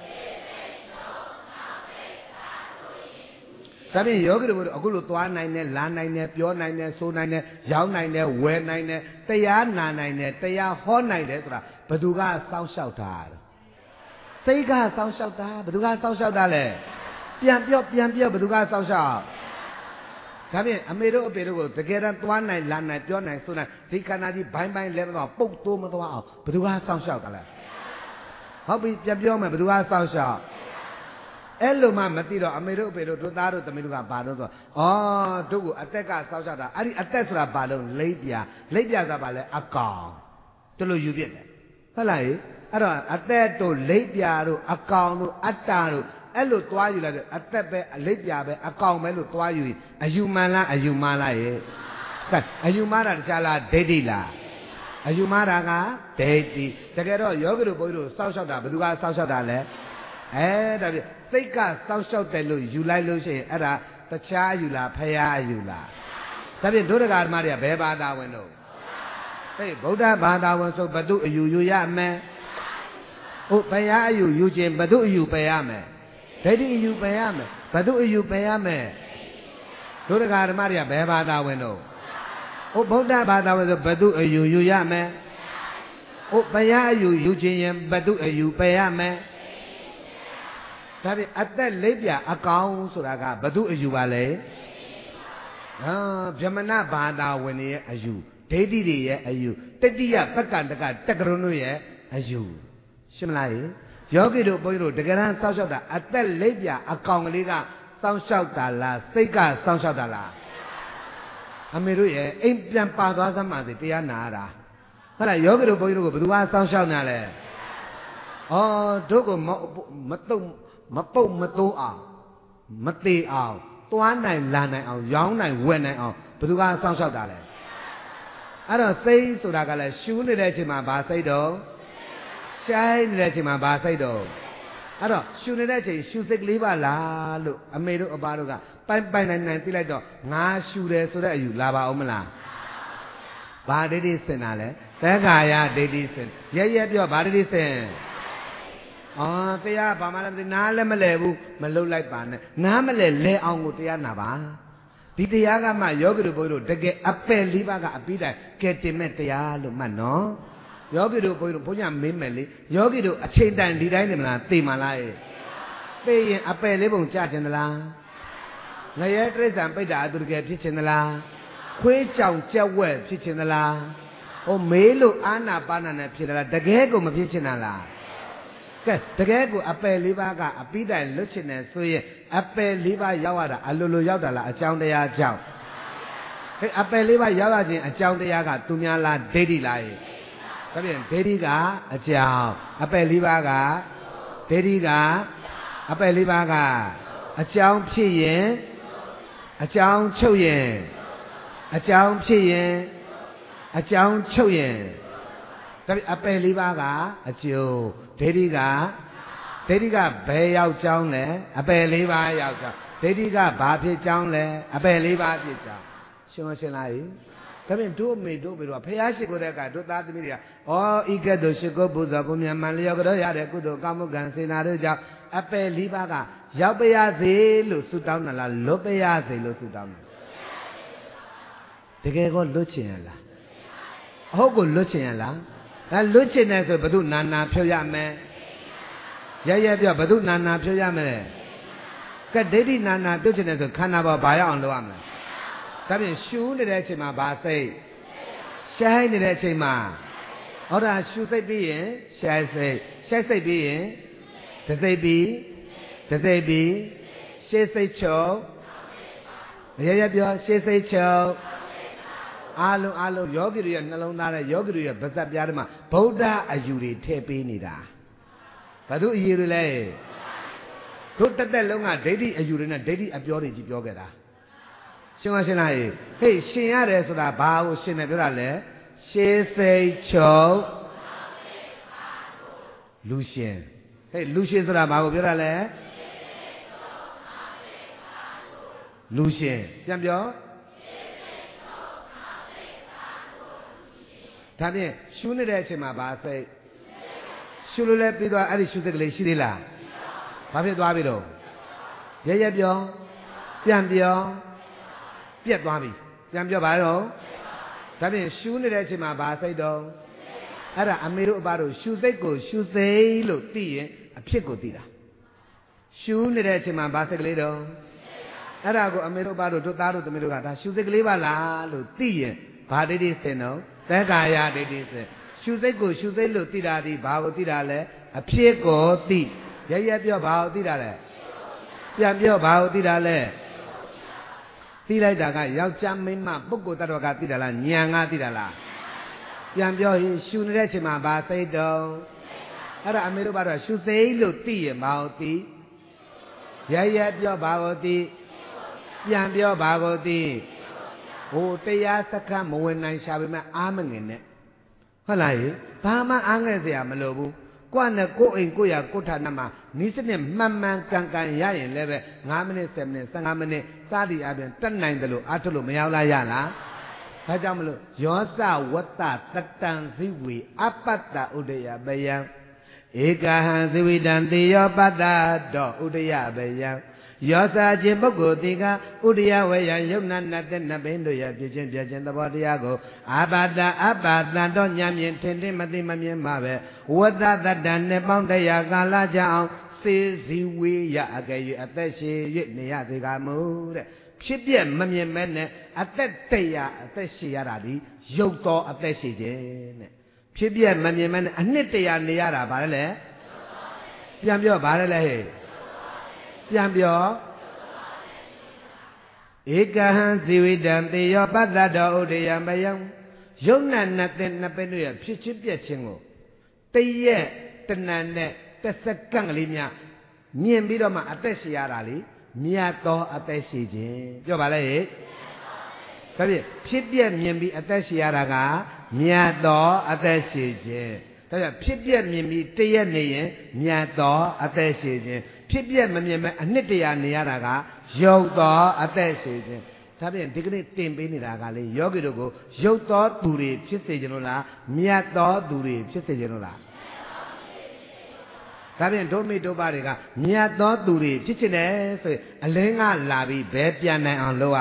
ဒါဖြင့်ယောဂီတို့အခုလိုသွားနိုင်တယ်လာနိုင်တယ်ပြောနိုင်တယ်ဆိုနိုင်တယ်ရောက်နိုင်တယ်ဝယ်နိုင်တယ်တရားနာနိုင်တယ်တရားဟောနိုင်တယ်ဆိုတာဘယ်သူကစောင့်ရှောက်တာစိတ်ကစောင့်ရှောက်တာဘယ်သူကစောင့်ရှောက်တာလဲပြန်ပြောဘယ်သူကစောင့်ရှောက်ဒါဖြင့်အမေတို့အဖေတို့ကိုတကယ်တမ်းသွားနိုင်လာနိုင်ပြောနိုင်ဆိုနိုင်ဒီခန္ဓာကြီးဘိုင်းလဲမသွားပုတ်တိုးမသွားအောင်ဘယ်သူကစောင့်ရှောက်တာလဲဟုတ်ပြီပြန်ပြောမယ်ဘယ်သူကစောင့်ရှောက်အဲ့လိုမှမသိတော့အမေတို့အဖေတို့တို့သားတို့သမီးတို့ကဘာလို့ဆိုတို့ကိုအသက်ကစောက်ချတာအဲ့ဒီအသက်ဆိုတာဘာလို့လိပ်ပြဆိုတာဘာလဲအကောင်တို့လို့ယူပြစ်တယ်ဟုတ်လားအဲ့တော့အသက်တို့လိပ်ပြတို့အကောင်တို့အတ္တတို့အဲ့လိုသွားယူလိုက်တဲ့အသက်ပဲလိပ်ပြပဲအကောင်ပဲလို့သွားယူအယူမှန်လားအယူမှားလားရဲ့အယူမှားတာတခြားလားဒိဋ္ဌိလားအယူမှားတာကဒိဋ္ဌိတကယ်တော့ယောဂီတို့ဘုန်းကြီးတို့စောက်ရှောက်တာဘယ်သူကစောက်ရှောက်တာလဲဒါပြစိတ်ကစောင့်ရှောက်တယ်လို့ယူလိုက်လို့ရှိရင်အဲ့ဒါတခြားယူလားဖရာယူလားဒါဖြင့်ဒုဒကာဓမ္မတွေကဘယ်ဘာသာဝင်တို့ဗုဒ္ဓဘာသာဝင်ဆိုဘသူအယူယူရမယ်ဟုတ်ဖရာအယူယူခြင်းဘသူအယူပယ်ရမယ်ဒိဋ္ဌိအယူပယ်ရမယ်ဘသူအယူပယ်ရမယ်ဒုဒကာဓမ္မတွေကဘယ်ဘာသာဝင်တို့ဟုတ်ဗုဒ္ဓဘာသာဝင်ဆိုဘသူအယူယူရမယ်ဟုတ်ဖရာအယူယူခြင်းရင်ဘသူအယူပယ်ရမယ်ဒါဖြင့်အသက်လိပ်ပြအကောင်ဆိုတာကဘသူအယူပါလဲဗြဟ္မဏဘာသာဝင်ရဲ့အယူဒိဋ္ဌိတွေရဲ့အယူတတိယပက္ကန္တကတက္ကရုံတို့ရဲ့အယူရှင်းမလားယောဂီတို့ဘုန်းကြီးတို့တကယ်တမ်းစောင့်ရှောက်တာအသက်လိပ်ပြအကောင်ကလေးကစောင့်ရှောက်တာလားစိတ်ကစောင့်ရှောက်တာလားအမေတို့ရဲ့အိမ်ပြန်ပါသွားသမှဆိုတရားနာရတာဟုတ်လားယောဂီတို့ဘုန်းကြီးတို့ကိုဘယ်သူကစောင့်ရှောက်နေလဲတို့ကိုမပုတ်မတိုးအောင်မသေးအောင်သွားနိုင်လာနိုင်အောင်ရောင်းနိုင်ဝယ်နိုင်အောင်ဘယ်သူကစောင့်ရှောက်တာလဲအဲ့တော့စိတ်ဆိုတာကလည်းရှူးနေတဲ့အချိန်မှာဘာစိတ်တော့ရှိုင်းနေတဲ့အချိန်မှာဘာစိတ်တော့အဲ့တော့ရှူနေတဲ့အချိန်ရှူစိတ်ကလေးပါလားလို့အမေတို့အဘတို့ကပိုင်နိုင်သိလိုက်တော့ငါရှူတယ်ဆိုတဲ့အယူလာပါအောင်မလားဘာဒိဋ္ဌိစင်တာလဲသက္ကာယဒိဋ္ဌိစင်ရဲပြောဘာဒိဋ္ဌိစင်တရားဘာမှလည်းနားလည်းမလဲဘူးမလှုပ်လိုက်ပါနဲ့နားမလဲအောင်ကိုတရားနာပါဒီတရားကမှယောဂီတို့ဘုန်းကြီးတို့တကယ်အပယ်လေးပါးကအပြီးတိုင်ကဲတင်မဲ့တရားလို့မှတ်နော်ယောဂီတို့ဘုန်းကြီးတို့ဘုန်းကြီးမင်းမယ်လေယောဂီတို့အချိန်တန်ဒီတိုင်းနေမလားသိမလားသိရင်အပယ်လေးပုံကြခြင်းသလားငရဲတိရစ္ဆာန်ပိဋ္ဌာအတူတကယ်ဖြစ်ခြင်းသလားခွေးကြောင်ကြက်ဝက်ဖြစ်ခြင်းသလားမေးလို့အာနာပါနာနဲ့ဖြစ်သလားတကယ်ကိုမဖြစ်ခြင်းလားကဲတကယ်ကိုအပယ်လေးပါးကအပြီးတိုင်လွတ်ချင်တယ်ဆိုရင်အပယ်လေးပါးရောက်ရတာအလိုလိုရောက်တာလားအကြောင်းတရားကြောင့်အပယ်လေးပါးရောက်ရခြင်းအကြောင်းတရားကသူများလားဒိဋ္ဌိလားဒါဖြင့်ဒိဋ္ဌိကအကြောင်းအပယ်လေးပါးကဒိဋ္ဌိကအပယ်လေးပါးကအကြောင်းဖြစ်ရင်အကြောင်းချုပ်ရင်အကြောင်းဖြစ်ရင်အကြောင်းချုပ်ရင်ဒါဖြင့်အပယ်လေးပါးကအကျိုးဒိဋ္ဌိကဘယ်ရောက်ကြောင်းလဲအပယ်လေးပါးရောက်ကြောင်းဒိဋ္ဌိကဘာဖြစ်ကြောင်းလဲအပယ်လေးပါးဖြစ်ကြောင်းရှင်းလားဒါဖြင့်တို့အမေတို့ဘယ်တော့ဖះရှိခိုးတဲ့အခါတို့သားသမီးတွေကဤကဲ့သို့ရှိခိုးပူဇော်ဘုရားမှန်လျော်ကြရတဲ့ကုသိုလ်ကောင်းမှုကံစေနာတို့ကြောင့်အပယ်လေးပါးကရောက်ပါရစေလို့ဆုတောင်းတာလားလွတ်ပါရစေလို့ဆုတောင်းတာတကယ်ကိုလွတ်ချင်ရလားအဟုတ်ကိုလွတ်ချင်ရလားလွတ်ချင်တယ်ဆိုဘယ်သူနာဖြုတ်ရမယ်ရဲပြောဘယ်သူနာဖြုတ်ရမယ်ကဲဒိဋ္ဌိနာပြုတ်ချင်တယ်ဆိုခန္ဓာပေါ်ဘာရောက်အောင်လုပ်ရမလဲဒါဖြင့်ရှူနေတဲ့အချိန်မှာဘာစိတ်ရှိုင်းနေတဲ့အချိန်မှာဟုတ်တာရှူစိတ်ပြီးရင်ရှိုင်းစိတ်ပြီးရင်တစိတ်ပြီးရှေ့စိတ်ချုပ်ရဲပြောရှေ့စိတ်ချုပ် Alo, yogi ya nalonda yogi ya besar biarma. Buddha ayuri tepi nida. Padu ayuri tu tetelonga dedi ayuri na dedi abiori jibioga. Singa sinai. Hey, sinya re sudah bau sinna berale. Sesei chow. Lucien. Hey, Lucien sudah bau berale. Lucien. Siapa dia? Tapi, suni dah cuma bahasa. Sulu le pido ada sudah kelih sila. Tapi tu apa itu? Jaya dia, siapa dia? Siapa tu apa? Siapa dia baru? Tapi suni dah cuma bahasa itu. Ada amiru baru susai lo tiye, apa ko tiada. Suni dah cuma bahasa kelih itu. Ada aku amiru baru tu taruh tu amiru kata susai kelih bala lo tiye, pada di seno. Tegaya dedi se. Susai lo tidak di bawa tidak le. Apye ko ti. Jaya pio bawa tidak le. Pio bawa tidak le. Tidak jaga. Yang jamin mah buku taruh kat tidak lah. Nyanga tidak lah. Yang pio sunre cuma bahasa itu. Ada amiru baru susai lo ti bawa ti. Jaya pio bawa ti. Yang pio bawa ti. Oh, tiada sekarang mewenang siapa mana amengin ne. Halai, faham angin saya melobu. Kuana ko ingko ya kota nama. Nisnya mamang kangkang ya yang lebe. Ngamene semene, sangamene, sadi aben tenang dulu, atulu meyaula ya lah. Hajam melu, yosa wata tetang siwi apata udaya bayang. Ikahan siwi dan tiyo pada do udaya bayang. Yosa jembogo tiga udia waya yuna nate nabendo ya pijen tabodiago abada do nyamyen tende mati mamyen mabe wada dadane pondaya kala jao siziwi ya agayu ateshi yit ne ya tiga mu de phit piet mamyen me ne atet teya ateshi yara di yot to ateshi je ne phit piet mamyen me ne anit teya ne yara ba le pian pyo ba le he Pian pio, ikahan siwidan tiyo pada do udaya bayang, yona naten napenu ya picip ya cengo, tiye tenane tesekang limnya, nyembido ma ates siarali, miato ates sije, coba lagi, tapi picip nyembi ates siaraga, miato ates sije, tapi picip nyembi tiye niye, miato ates sije.ဖြစ်ပြမမြင်မဲ့အနှစ်တရာနေရတာကရုပ်သောအသက်ရှိခြင်းဒါဖြင့်ဒီကနေ့တင်ပေးနေတာကလေယောဂီတို့ကိုရုပ်သောသူတွေဖြစ်စေခြင်းလို့လားမြတ်သောသူတွေဖြစ်စေခြင်းလို့လားဒါဖြင့်ဒုမိဒုပတွေကမြတ်သောသူတွေဖြစ်ခြင်းတယ်ဆိုရင်အလင်းကလာပြီးဘယ်ပြန်နိုင်အောင်လုပ်ရ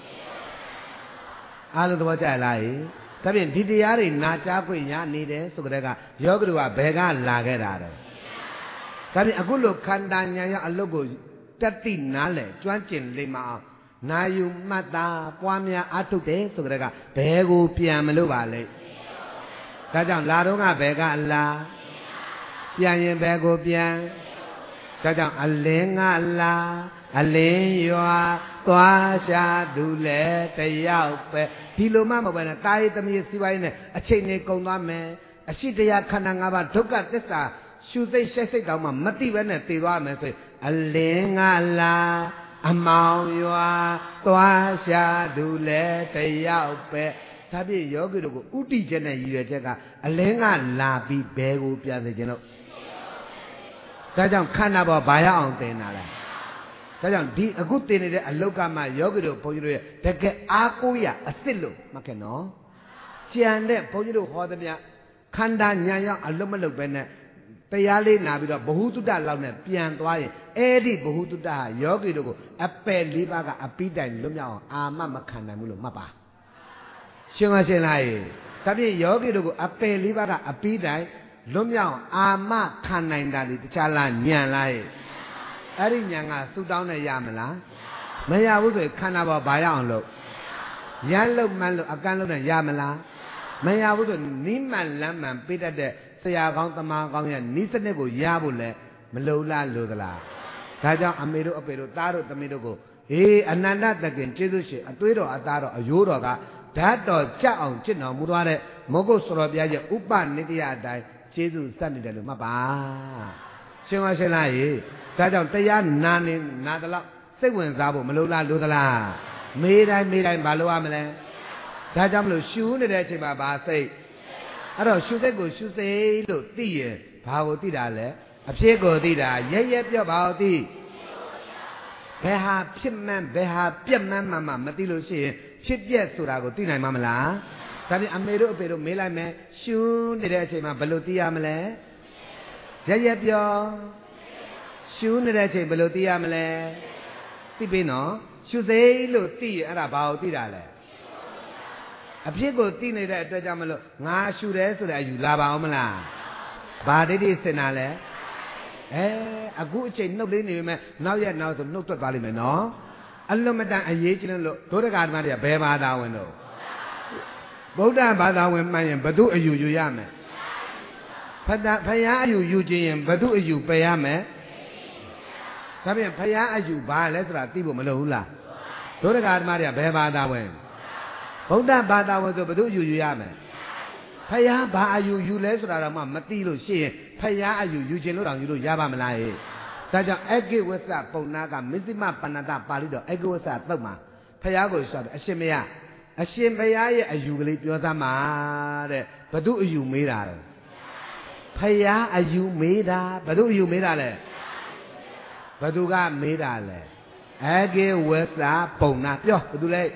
အားလုံးသဘောကျလားဒါဖြင့်ဒီတရားတွေနာကြားခွင့်ရနေတယ်ဆိုကြတဲ့ကယောဂီတို့ကဘယ်ကလာခဲ့တာတော့ဒါဖြင့်အခုလိုခန္ဓာဉာဏ်ရအလုတ်ကိုတတိနားလဲကျွမ်းကျင်လိမ့်မအောင်နာယူမှတ်သားပွားများအားထုတ်တယ်ဆိုကြတဲ့ကဘယ်ကိုပြန်မလို့ပါလဲဒါကြောင့်လာတော့ကဘယ်ကလာပြန်ရင်ဘယ်ကိုပြန်ဒါကြောင့်အလင်းကလာအလင်းရွာသွားရှာသူလဲတယောက်ပဲဒီလိုမှမဟုတ်ဘဲနဲ့တာရီသမီးစီပိုင်းနဲ့အချိန်နဲ့ကုန်သွားမယ်အရှိတရားခန္ဓာ၅ပါးဒုက္ခသစ္စာရှုစိတ်ရှက်စိတ်တောင်မှမသိဘဲနဲ့သိသွားမယ်ဆိုရင်အလင်းကလာအမောင်ရွာသွားရှာသူလဲတယောက်ပဲဒါဖြင့်ယောဂီတို့ကိုဥတီချက်နဲ့ရည်ရွယ်ချက်ကအလင်းကလာပြီးဘဲကိုပြန်စေခြင်းလို့ဒါကြောင့်ခန္ဓာပေါ်ဘာရအောင်တင်တာလဲဒါကြောင့်ဒီအခုတင်နေတဲ့အလုတ်ကမှယောဂီတို့ဘုန်းကြီးတို့ရဲ့တကယ်အားကိုးရအစ်စ်လို့မှတ်ခဲ့နော်ကျန်တဲ့ဘုန်းကြီးတို့ဟောသမျှခန္ဓာဉာဏ်ရောက်အလုံးမလုံးပဲနဲ့တရားလေးနာပြီးတော့ဘ ഹു တုတ္တလောက်နဲ့ပြန်သွားရင်အဲ့ဒီဘ ഹു တုတ္တဟာယောဂီတို့ကိုအပယ်၄ပါးကအပိတိုင်လွတ်မြောက်အောင်အာမမခံနိုင်ဘူးလို့မှတ်ပါရှင်းမရှင်းလားဒါဖြင့်ယောဂီတို့ကိုအပယ်၄ပါးကအပိတိုင်လွတ်မြောက်အောင်အာမခံနိုင်တာဒီတခြားလားဉာဏ်လားအဲ့ဒီဉာဏ်ကသုတောင်းနဲ့ရမလားမရဘူးဆိုရင်ခန္ဓာပေါ်ဘာရအောင်လုပ်ရမ်းလို့မှန်းလို့အကန့်လို့နဲ့ရမလားမရဘူးဆိုနိမ့်မှန်လမ်းမှန်ပေးတတ်တဲ့ဆရာကောင်းတမန်ကောင်းရဲ့နိစနစ်ကိုရဖို့လဲမလုံလားလို့သလားဒါကြောင့်အမေတို့အဖေတို့သားတို့သမီးတို့ကိုအနန္တတခင်ကျေးဇူးရှင်အသွေးတော်အသားတော်အယိုးတော်က Dato Chao Chino Mudare Mogo Sorobia Upa Nidia Dai Jesu Sunday de Maba Shima Shelai Tadam Taya Nani Nadala Seven Zabo Malula Ludala Made I Baluamele Tadam Shu Nede Baba say I don't shoot a good shoe say look dear Power Tidale A Piego Dida Yep about thee Beha Pimman Beha Pimman Mamma Matilo she Ship yes Surago Tina Mamala Sabi Amero Pero Mela me Shun Nede Balutia Mele Yep yo Shun Nede Balutia Mele Tibino Shoe say look dear about Tidale A Piego Tina at the Jamalo, Na should so that you lava Omala. But it is Senale. A good chain, nobody knew me, now yet now to no to Valiman, no? Alumada and Yakin look, to the God Maria, Bema Dawano. Boda Bada when Mayan, Badu a you yame. Paya you Eugene, Badu you payame. Sabian Paya you buy letter Tibo Malula. To the God Maria, Bema Dawen. Boda Bada was over do you yame. Paya ba you less Rama Matilo she, Paya you general you Yaba Malay. Taja Egi was that Ponaga, Mizima Panada Palido, Ego was that Poma. Payago shot a shemea. A shemea as you leave your Zama, but do you made out? Paya as you made out, but do you made out? Baduga made out. Egi was that Pona, yo, do late.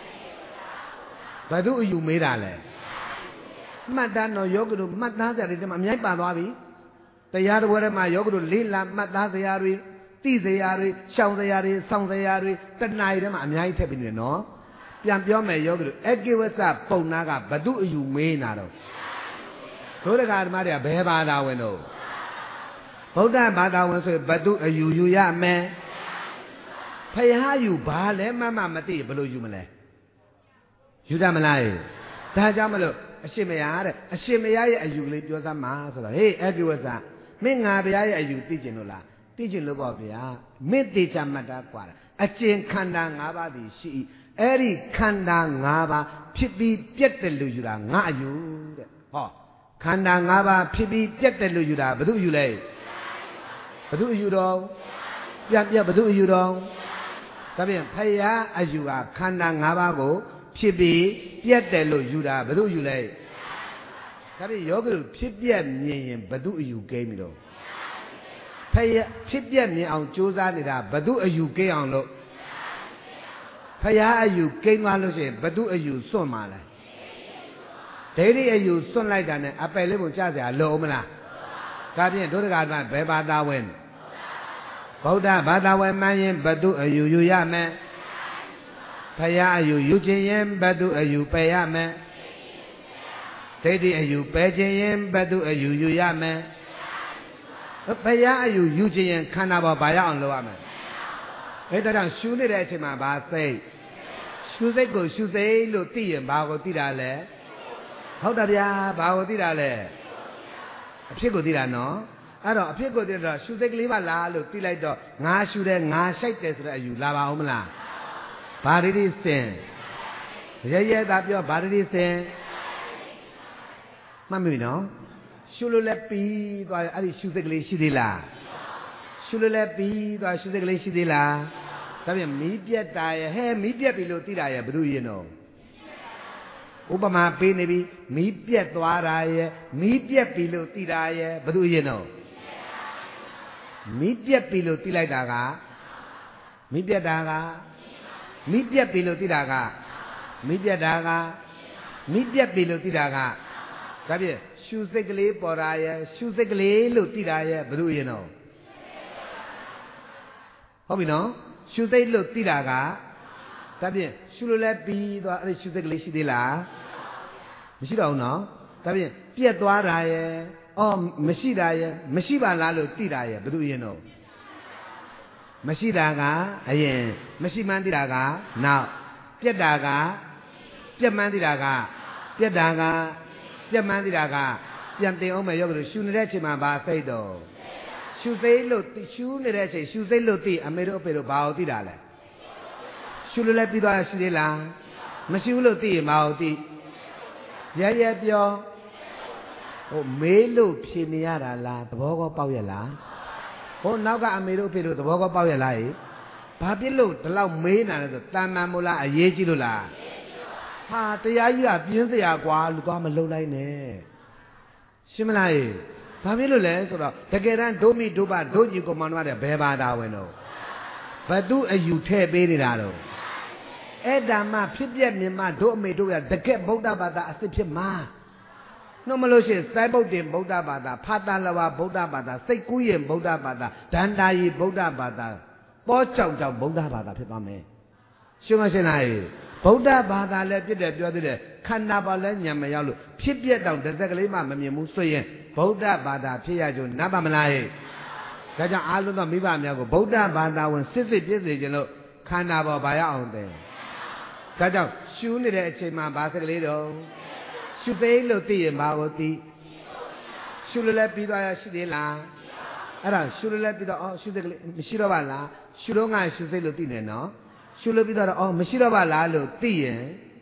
Badu you made ale. Madano Yogu, Madnaza, Maybabi. The yard where my Yogu, Lila, Madnazayari, Tizayari, Shauzayari, Soundayari, the night am I tapping no? Yampiome Yogu, Edgy was up, Ponaga, Badu you may not. Todagar Maria, Beba Dawano. Poda Bada was a Badu you ya man. Pay how you bale, Mamma Mati, below you malay. Judamalai, Tajamalo, a shimea, you leave your master. Hey, Edward, Minga, you teaching Lola, teaching Lubobia, mid teacher Madaquara, a chain Kandang Abadi, she, Eri Kandang Aba, Pipi, Pietelujura, Nayu, oh, Kandang Aba, Pipi, Pietelujura, but do you lay? But do you know? Yeah, but do you know? Sabian, Paya, as you are, Kandang Abago. Pibi, Pietelo, Juda, Badu you lay. Tabi Yogu, Pibia me, Badu you gave me though. Pay Pibia me on Josanida, Badu you gay on look. Paya you came on Lucy, Badu you so mala. Daily you sunlight and a pale Chaza, Lomana. Tabi do the God, Beba Darwin. Boda Badawen Mayan, Badu you ya man. Paya you Eugene, Badu you pay me. Teddy you pay Badu you yame. Paya you Eugene Canaba Baya on Loaman. It doesn't shoot it at him about say. Should they go, should they look tea and Bago Tidale? How does ya Bago Tidale? A Pico did no? I don't Pico did should they leave a la look till I do. Na should I shake this you lava omla. Body sin. Yeah, that your body sin. Mammy, no? Shulu be by Ali Shuzegli Shidila. Shulu be by Shuzegli Shidila. Sabian media die, hey, media below Tidaya, Bru, you know. Obama Benevi, media Dwara, media below Tidaya, Bru, you know. Media below Tilaga, media daga. Media below Tidaga, media daga, media below Tidaga. Sabi, Shuzegli Poraya, Shuzegli Lutidaya, Bru, you know. How we know? Shuzeg Lutidaga, Sabi, Shulula be the Shuzegli Shidila. She don't know. Sabi, Pietwara, oh, Meshidaya, Meshiba Lalo Tidaya, Bru, you know. Mashidaga, aye, Mashimandidaga, now, Piadaga, Piamandidaga, Piadaga, Piamandidaga, Piante Oma Yoga, Shunrechima Basado. Shuzay Luti, Shunreche, Shuzay Luti, a middle pero Baudidale. Shulula Pida Shidila, မရှိဘူးလို့သိရင်မဟုတ်သိရဲပြောဟိုမေးလို့ဖြေနေရတာလားသဘောကောပေါက်ရလားဟိုနောက်ကအမေတို့ဖေတို့သဘောကောပေါက်ရလားဘာဖြစ်လို့ဒီလောက်မေးနေလဲဆိုတန်မှန်မို့လားအရေးကြီးလို့လားဟာတရားကြီးကပြင်းစရာကွာလူသွားမလုံလိုက်နဲ့ရှင်းမလားဘာဖြစ်လို့လဲဆိုတော့တကယ်တမ်းဒုမိဒုပဒုညီကောင်မတို့ကဘယ်ဘာသာဝင်တော့ဘသူအယူထဲ့ပေးနေတာတော့အဲ့ဒါမှဖြစ်ပြမြင်မှဒုအမေတို့ရတကယ်ဗုဒ္ဓဘာသာအစ်စ်ဖြစ်မှာနှုတ်မလို့ရှိရင်စိုက်ပုတ်တင်ဗုဒ္ဓဘာသာဖာတာလဝဗုဒ္ဓဘာသာစိတ်ကူးရင်ဗုဒ္ဓဘာသာဒန္တာယီဗုဒ္ဓဘာသာပေါ်ကြောင်ဗုဒ္ဓဘာသာဖြစ်သွားမယ်ရှင်းမရှင်းလားဗုဒ္ဓဘာသာလည်းပြည့်တယ်ပြောသေးတယ်ခန္ဓာပါလည်းညံမရောက်လို့ဖြစ်ပြတောင်တစ်စက်ကလေးမှမမြင်ဘူးဆိုရင်ဗုဒ္ဓဘာသာဖြစ်ရကြနတ်ပါမလားဒါကြောင့်အားလုံးသောမိဘများကိုဗုဒ္ဓဘာသာဝင်စစ်စစ်ပြည့်စေခြင်းလို့ခန္ဓာပေါ်ဘာရအောင်တယ်ဒါကြောင့်ရှူးနေတဲ့အချိန်မှာဘာစကလေးတော့ရှူသိလို့သိရင်ဘာကိုသိရှူလို့လည်းပြီးသွားရရှိသေးလားအဲ့ဒါရှူလို့လည်းပြီးတော့ရှူသိကလေးမရှိတော့ပါလားရှူတော့ငါရှူသိလို့သိနေနော်ရှူလို့ပြီးတော့မရှိတော့ပါလားလို့သိရင်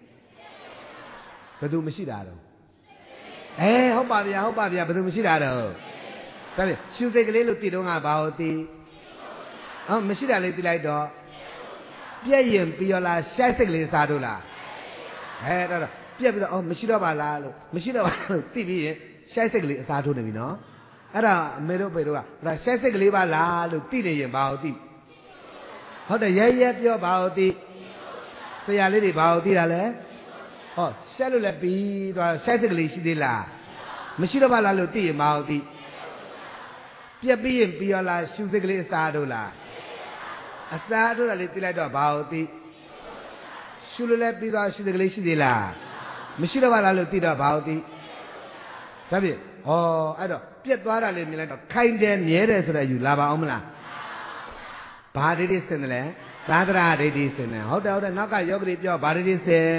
ဘယ်သူမရှိတာတော့ဟုတ်ပါဗျာဘယ်သူမရှိတာတော့ဒါဖြင့်ရှူသိကလေးလို့သိတော့ငါဘာကိုသိမရှိတာလေးသိလိုက်တော့ပြည့်ရင်ပြီးတော့လားရှိုက်စိတ်ကလေးစားတို့လားဒါတော့ပြက်ပြီးတော့မရှိတော့ပါလားလို့မရှိတော့ပါလို့သိပြီးရင်ရှိုက်စိတ်ကလေးအစားထိုးနေပြီနော်အဲ့ဒါအမေတို့ဖေတို့ကဒါရှိုက်စိတ်ကလေးပါလားလို့သိနေရင်ဘာကိုသိဟုတ်တယ်ရဲပြောဘာကိုသိဆရာလေးတွေဘာကိုသိတာလဲရှက်လို့လည်းပြီးတော့ရှိုက်စိတ်ကလေးရှိသေးလားမရှိတော့ပါလားလို့သိရင်ဘာကိုသိပြက်ပြီးရင်ပြီးတော့လားရှူစိတ်ကလေးအစားထိုးလားအစားထိုးတာလေးသိလိုက်တော့ဘာကိုသိရှူလို့လည်းပြီးတော့ရှူစိတ်ကလေးရှိသေးလားမရှိတော့ပါလားလို့သိတော့ဘာလို့သိဒါဖြင့်အဲ့တော့ပြက်သွားတာလေးမြင်လိုက်တော့ခိုင်တယ်မြဲတယ်ဆိုတဲ့အယူလာပါအောင်မလားဘာဒိဋ္ဌိစင်တယ်လဲသာသနာဒိဋ္ဌိစင်တယ်ဟုတ်တယ်နောက်ကယောဂီပြောဘာဒိဋ္ဌိစင်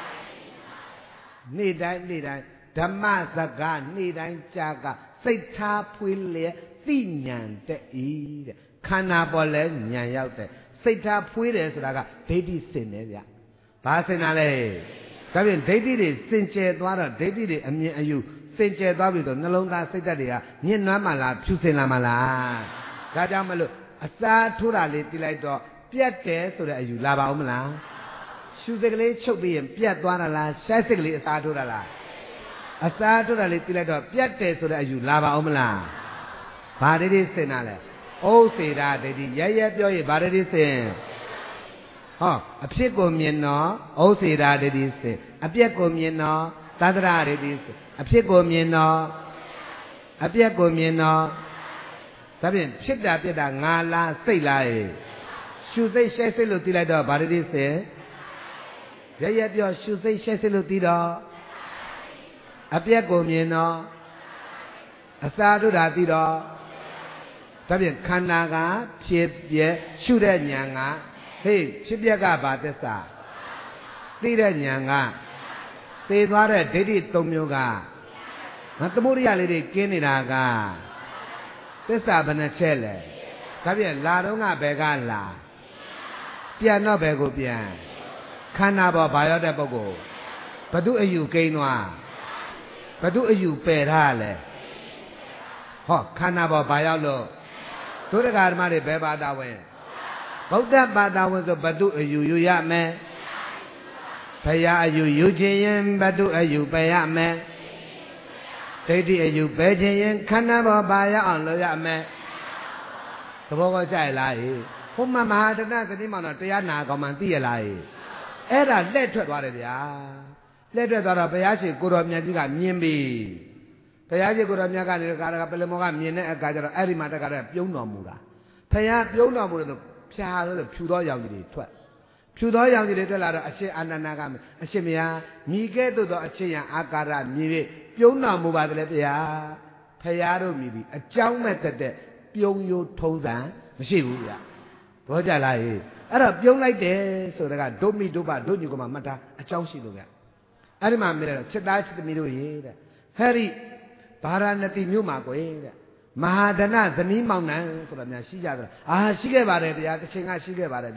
နေ့တိုင်းဓမ္မစကားနေ့တိုင်းကြာကစိတ်ထားဖွေးလျက်သိဉာဏ်တဲ့ဤတဲ့ခန္ဓာပေါ်လဲဉာဏ်ရောက်တဲ့စိတ်ထားဖွေးတယ်ဆိုတာကဒိဋ္ဌိစင်တယ်ဗျဘာစင်တာလဲဒါဖြင့်ဒိဋ္ဌိတွေစင်ကြယ်သွားတော့ဒိဋ္ဌိတွေအမြင်အယူစင်ကြယ်သွားပြီဆိုနှလုံးသားစိတ်ဓာတ်တွေကညှဉ်းနှွမ်းမှလားဖြူစင်လာမှလားဒါကြောင့်မလို့အစားထိုးတာလေးသိလိုက်တော့ပြတ်တယ်ဆိုတဲ့အယူလာပါဦးမလားရှူစိတ်ကလေးချုပ်ပြီးရင်ပြတ်သွားတာလားရှိုက်စိတ်ကလေးအစားထိုးတာလားအစားထိုးတာလေးသိလိုက်တော့ပြတ်တယ်ဆိုတဲ့အယူလာပါဦးမလားဘာဒိဋ္ဌိစင်တာလဲဩစေတာဒိဋ္ဌိရဲပြောရင်ဘာဒိဋ္ဌိစင်အဖြစ်ကိုမြင်တော့ဩစေတာဒိဋ္ဌိစင်အပြက်ကိုမြင်တော့သတ္တရဒိဋ္ဌိစင်အဖြစ်ကိုမြင်တော့အပြက်ကိုမြင်တော့ဒါဖြင့်ဖြစ်တာပြက်တာငါလားစိတ်လားရှုစိတ်ရှဲစိတ်လို့သိလိုက်တော့ဗာဒိဋ္ဌိစင်ရဲပြောရှုစိတ်ရှဲစိတ်လို့သိတော့အပြက်ကိုမြင်တော့အစာတို့တာသိတော့ဒါဖြင့်ခန္ဓာကဖြစ်ပြက်ရှုတဲ့ဉာဏ်ကဖြစ်ပြက်ကဘာသစ္စာသိတဲ့ဉာဏ်ကသိသွားတဲ့ဒိဋ္ဌိ၃မျိုးကသမုဒိယလေးတွေကင်းနေတာကသစ္စာဘယ်နှချက်လဲဒါဖြင့်လာတော့ကဘယ်ကလာပြန်တော့ဘယ်ကိုပြန်ခန္ဓာပေါ်ဘာရောက်တဲ့ပုဂ္ဂိုလ်ဘသူအယူကိန်းသွားဘသူအယူပယ်ထားလဲခန္ဓာပေါ်ဘာရောက်လို့ဒုဒကာဓမ္မတွေဘယ်ဘာသာဝင်ဗုဒ္ဓဘာသာဝင်ဆိုဘသူအယူယူရမယ်ဘုရားအယူယူခြင်းရင်ဘသူအယူပယ်ရမယ်ဒိဋ္ဌိအယူပယ်ခြင်းရင်ခန္ဓာပေါ်ဘာရောက်အောင်လုပ်ရမယ်သဘောကောကြရလားဟိုမှာမဟာတဏသတိမောင်တော့တရားနာကောင်းမှသိရလားအဲ့ဒါလက်ထွက်သွားတယ်ဗျာလက်ထွက်သွားတော့ဘုရားရှင်ကိုတော်မြတ်ကြီးကမြင်ပြီဘုရားရှင်ကိုတော်မြတ်ကနေကာရကပလမောကမြင်တဲ့အခါကျတော့အဲ့ဒီမှာတခါတည်းပြုံးတော်မူတာဘုရားပြုံးတော်မူတယ်ဆိုဖြာလို့ဖြူသောရောင်ကြီးတွေထွက်ဖြူသောရောင်ကြီးတွေထွက်လာတော့အရှင်အာနန္ဒာကအရှင်မယားညီကဲ့သို့သောအချင်းရအာကာရမြည်၍ပြုံးတော်မူပါတယ်လေဗျာဘုရားတို့မြည်ပြီးအကြောင်းမဲ့တဲ့ပြုံးရိုးထုံးစံမရှိဘူးဗျာဘောကြလားအဲ့တော့ပြုံးလိုက်တယ်ဆိုတာကဒုမိဒုပဒုညုကမမှတ်တာအကြောင်းရှိလို့ဗျအဲ့ဒီမှာမြင်တော့ချက်သားချက်သမီးတို့ရေတဲ့ဟဲ့ဒီဗာရာဏသီမြို့မှာကွယ်တဲ့မဟာဒနဇနီးမောင်နှံဆိုတာများရှိကြတယ်ရှိခဲ့ပါတယ်ဗျာတစ်ချိန်ကရှိခဲ့ပါတယ်ဗျာ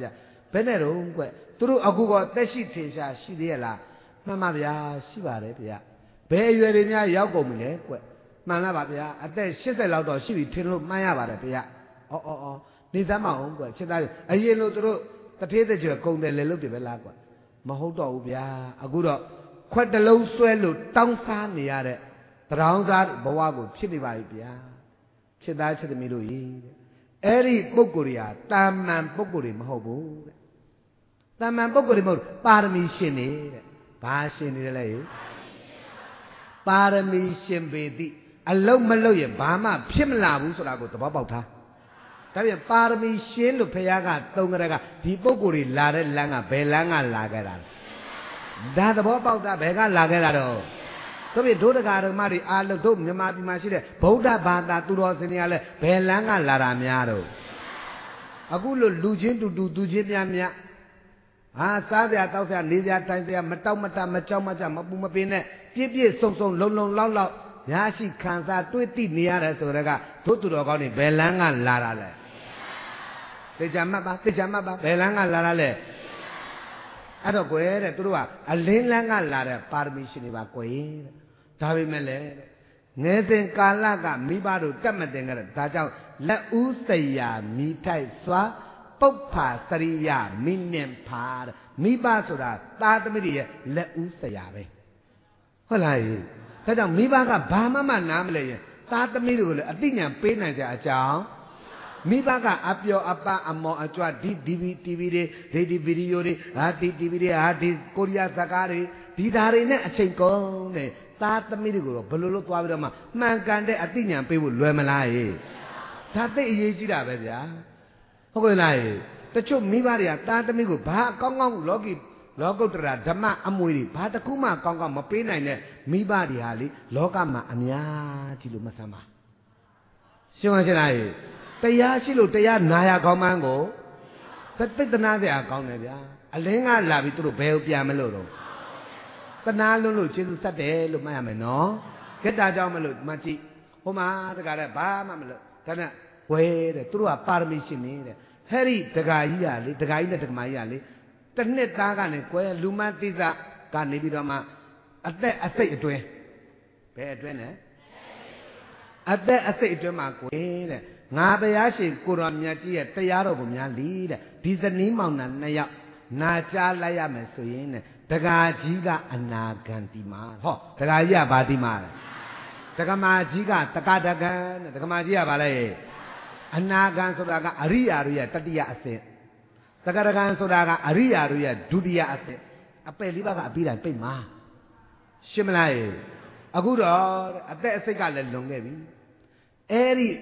ဘယ်နဲ့တော့ကွသူတို့အခုကတက်ရှိထင်ရှားရှိသေးရလားမှန်ပါဗျာရှိပါတယ်ဗျာဘယ်အရွယ်တွေများရောက်ကုန်ပြီလဲကွမှန်လားပါဗျာအသက်80လောက်တော့ရှိပြီထင်လို့မှန်းရပါတယ်ဗျာဩနေသမ်းမအောင်ကွချက်သားအရင်လို့သူတို့တထေးတကြွကုန်တယ်လေလို့တယ်ပဲလားကွမဟုတ်တော့ဘူးဗျာအခုတော့ခွက်တလုံးဆွဲလို့တောင်းစားနေရတဲ့တောင်းစားဘဝကိုဖြစ်နေပါပြီဗျာချက်သားချက်သမီးတို့ကြီးအဲ့ဒီပုဂ္ဂိုလ်တွေဟာတာမန်ပုဂ္ဂိုလ်တွေမဟုတ်ဘူးတဲ့တာမန်ပုဂ္ဂိုလ်တွေမဟုတ်ပါရမီရှင်နေတဲ့ဘာရှင်နေတယ်လဲပါရမီရှင်ပေတိအလုံးမလုံးရင်ဘာမှဖြစ်မလာဘူးဆိုတာကိုသဘောပေါက်ထားဒါပြန်ပါရမီရှင်လို့ဖခင်ကသုံးကြတဲ့ကဒီပုဂ္ဂိုလ်တွေလာတဲ့လမ်းကဘယ်လမ်းကလာခဲ့တာလဲဒါသဘောပေါက်တာဘယ်ကလာခဲ့တာတော့ဆိုပြီးဒုဒကာဓမ္မတွေအာလုတို့မြန်မာပြည်မှာရှိတဲ့ဗုဒ္ဓဘာသာသူတော်စင်တွေကလည်းဘယ်လမ်းကလာတာများတော့အခုလို့လူချင်းတူသူချင်းများဟာစားစရာတောက်စရာနေစရာထိုင်စရာမတောက်မတမကြောက်မကြမပူမပင်နဲ့ပြည့်စုံလုံလောက်ရရှိခံစားတွေးသိနေရတယ်ဆိုတော့ကတို့သူတော်ကောင်းတွေဘယ်လမ်းကလာတာလဲသိကြမှတ်ပါဘယ်လမ်းကလာတာလဲအဲ့တော့ကွယ်တဲ့သူတို့ကအလင်းလန်းကလာတဲ့ပါရမီရှင်တွေပါကွယ်တဲ့ဒါပေမဲ့လေငယ်စဉ်ကာလကမိဘတို့တက်မတင်ကြတဲ့ဒါကြောင့်လက်ဦးစရာမိထိုက်စွာပုပ္ဖာစရိယမိနင်ဖာတဲ့မိဘဆိုတာသားသမီးတွေရဲ့လက်ဦးစရာပဲဟုတ်လားဒါကြောင့်မိဘကဘာမှနားမလဲရင်သားသမီးတွေကိုလည်းအသိဉာဏ်ပေးနိုင်ကြအကြောင်းမိဘကအပျော်အပအမောအကြွဒီ TV တွေဒေဒီဗီဒီယိုတွေဒီ TV တွေဒီကိုရီးယားဇာတ်ကားတွေဒီဓာတ်တွေနဲ့အချိန်ကုန်တယ်သားသမီးတွေကိုတော့ဘယ်လိုလုပ်သွားပြီးတော့မှမှန်ကန်တဲ့အသိဉာဏ်ပေးဖို့လွယ်မလားဒါသိအရေးကြီးတာပဲဗျာဟုတ်ကဲ့လားတချို့မိဘတွေကသားသမီးကိုဘာကောင်းလောကုတ္တရာဓမ္မအမွေတွေဘာတစ်ခုမှကောင်းမပေးနိုင်တဲ့မိဘတွေဟာလေလောကမှာအများကြီးလို့မဆမ်းပါရှင်းပါရှင်းလားတရားရှိလို့တရားနာရကောင်းမှန်းကိုသိတနာစရာကောင်းတယ်ဗျာအလင်းကလာပြီးသူတို့ဘယ်ကိုပြန်မလို့တော့သနာလွန်းလို့ကျေးဇူးဆက်တယ်လို့မှတ်ရမယ်နော်ခေတ္တကြောင့်မလို့မှကြည့်ဟိုမှာတကားတဲ့ဘာမှမလို့ဒါနဲ့ဝဲတဲ့သူတို့ကပါရမီရှင်နေတဲ့ဟဲ့ဒီတကာကြီးကလေတကာကြီးနဲ့တက္ကမကြီးကလေတစ်နှစ်သားကနေကွယ်လူမသိသကနေပြီးတော့မှအသက်အစိတ်အတွင်းဘယ်အတွင်းလဲအသက်အစိတ်အတွင်းမှာကွယ်တဲ့ငါဘုရားရှင်ကိုတော်မြတ်ကြီးရဲ့တရားတော်ကိုများလီတဲ့ဒီဇနီးမောင်နှံနှစ်ယောက်နာကြားလိုက်ရမယ်ဆိုရင်တဲ့တက္ကကြီးကအနာဂံတိမာဟောတက္ကကြီးကဘာတိမာလဲတက္ကမကြီးကတက္ကတကံတဲ့တက္ကမကြီးကဘာလဲအနာဂံဆိုတာကအရိယာတို့ရဲ့တတိယအဆင့်တက္ကရကံဆိုတာကအရိယာတို့ရဲ့ဒုတိယအဆင့်အပယ်လေးပါးကအပြီးတိုင်းပြိတ်မှာရှင်းမလားအခုတော့အသက်အစိတ်ကလည်းလွန်ခဲ့ပြီအဲ့ဒီ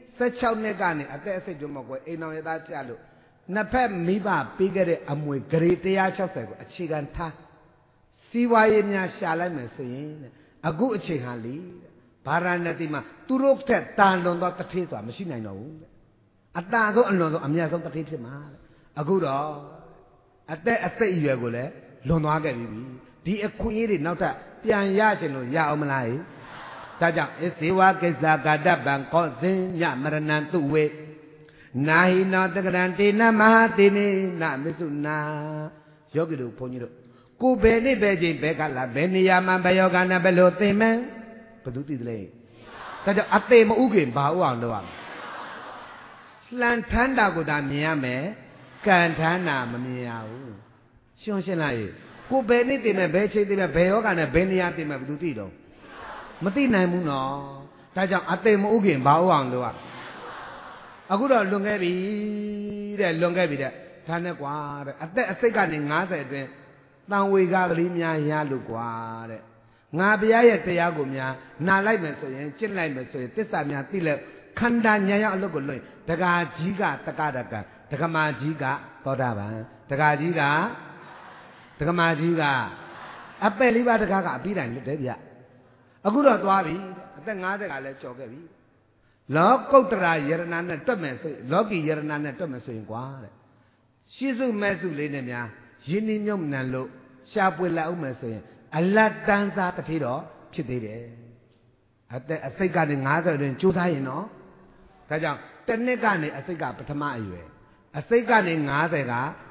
16နှစ်ကနေအသက်အစိတ်တို့မကွယ်အိမ်တော်ရသားကြလို့နှစ်ဖက်မိဘပေးခဲ့တဲ့အမွေဂရေ160ကိုအခြေခံထားစီးပွားရေးများရှာလိုက်မယ်ဆိုရင်အခုအချိန်ဟာလေဗာရာဏသီမှာသူတို့ထက်တာလွန်သောတထေးဆိုတာမရှိနိုင်တော့ဘူးအတာဆုံးအလွန်ဆုံးအမြတ်ဆုံးတထေးဖြစ်မှာအခုတော့အသက်အစိတ်အရွယ်ကိုလည်းလွန်သွားခဲ့ပြီဒီအခွင့်အရေးတွေနောက်ထပ်ပြန်ရချင်လို့ရအောင်မလားဒါကြောင့်ဇေဝကိစ္စကာတပံကောဇင်းညမရဏံသူဝေနာဟိနောတက္ကရံတေနမဟာတေနေနမစ္ဆုနာယောဂီတို့ဘုန်းကြီးတို့ကိုဘယ်နေ့ပဲချိန်ဘယ်ကလာဘယ်နေရာမှာဘယ်ယောဂနာဘယ်လိုသိမ့်ဘယ်သူသိသလဲဒါကြောင့်အသေးမဥခင်ဘာဥအောင်လုပ်ရမလဲလှန်ထမ်းတာကိုသာမြင်ရမယ်ကန်ထမ်းတာမမြင်ရဘူးရှင်းလားကိုဘယ်နေ့သိမ့်ဘယ်ချိန်သိမ့်ဘယ်ယောဂနဲ့ဘယ်နေရာသိမ့်ဘယ်သူသိတော့မသိနိုင်ဘူးနော်ဒါကြောင့်အသေးမဥခင်ဘာဥအောင်လုပ်ရအခုတော့လွန်ခဲ့ပြီတဲ့ဒါနဲ့ကွာတဲ့အသက်အစိတ်ကနေ90အတွင်းတန်ဝေကကလေးများရလို့ကွာတဲ့ငါဘုရားရဲ့တရားကိုများနာလိုက်မယ်ဆိုရင်ကျင့်လိုက်မယ်ဆိုရင်သစ္စာများသိလဲခန္ဓာညာရောက်အလုပ်ကိုလွှင့်တက္ကကြီးကတက္ကတကံတက္ကမကြီးကသောတာပန်တက္ကကြီးကတက္ကမကြီးကအပယ်လေးပါးတက္ကကအပြီးတိုင်းလွတ်တယ်ဗျအခုတော့သွားပြီအသက်50ကလည်းကျော်ခဲ့ပြီလောကုတ္တရာယရဏနဲ့တွက်မယ်ဆိုလောကီယရဏနဲ့တွက်မယ်ဆိုရင်ကွာတဲ့ရှင်းစုမဲ့စုလေးနဲ့များယင်းနှမြုပ်နှံလို့ရှားပွေလိုက်အောင်မယ်ဆိုရင်အလတ်တန်းစားတစ်ထေးတော့ဖြစ်သေးတယ်အသက်အစိတ်ကနေ90တွင်ကြိုးစားရင်တော့ဒါကြောင့်တစ်နှစ်ကနေအစိတ်ကပထမအရွယ်အစိတ်ကနေ90က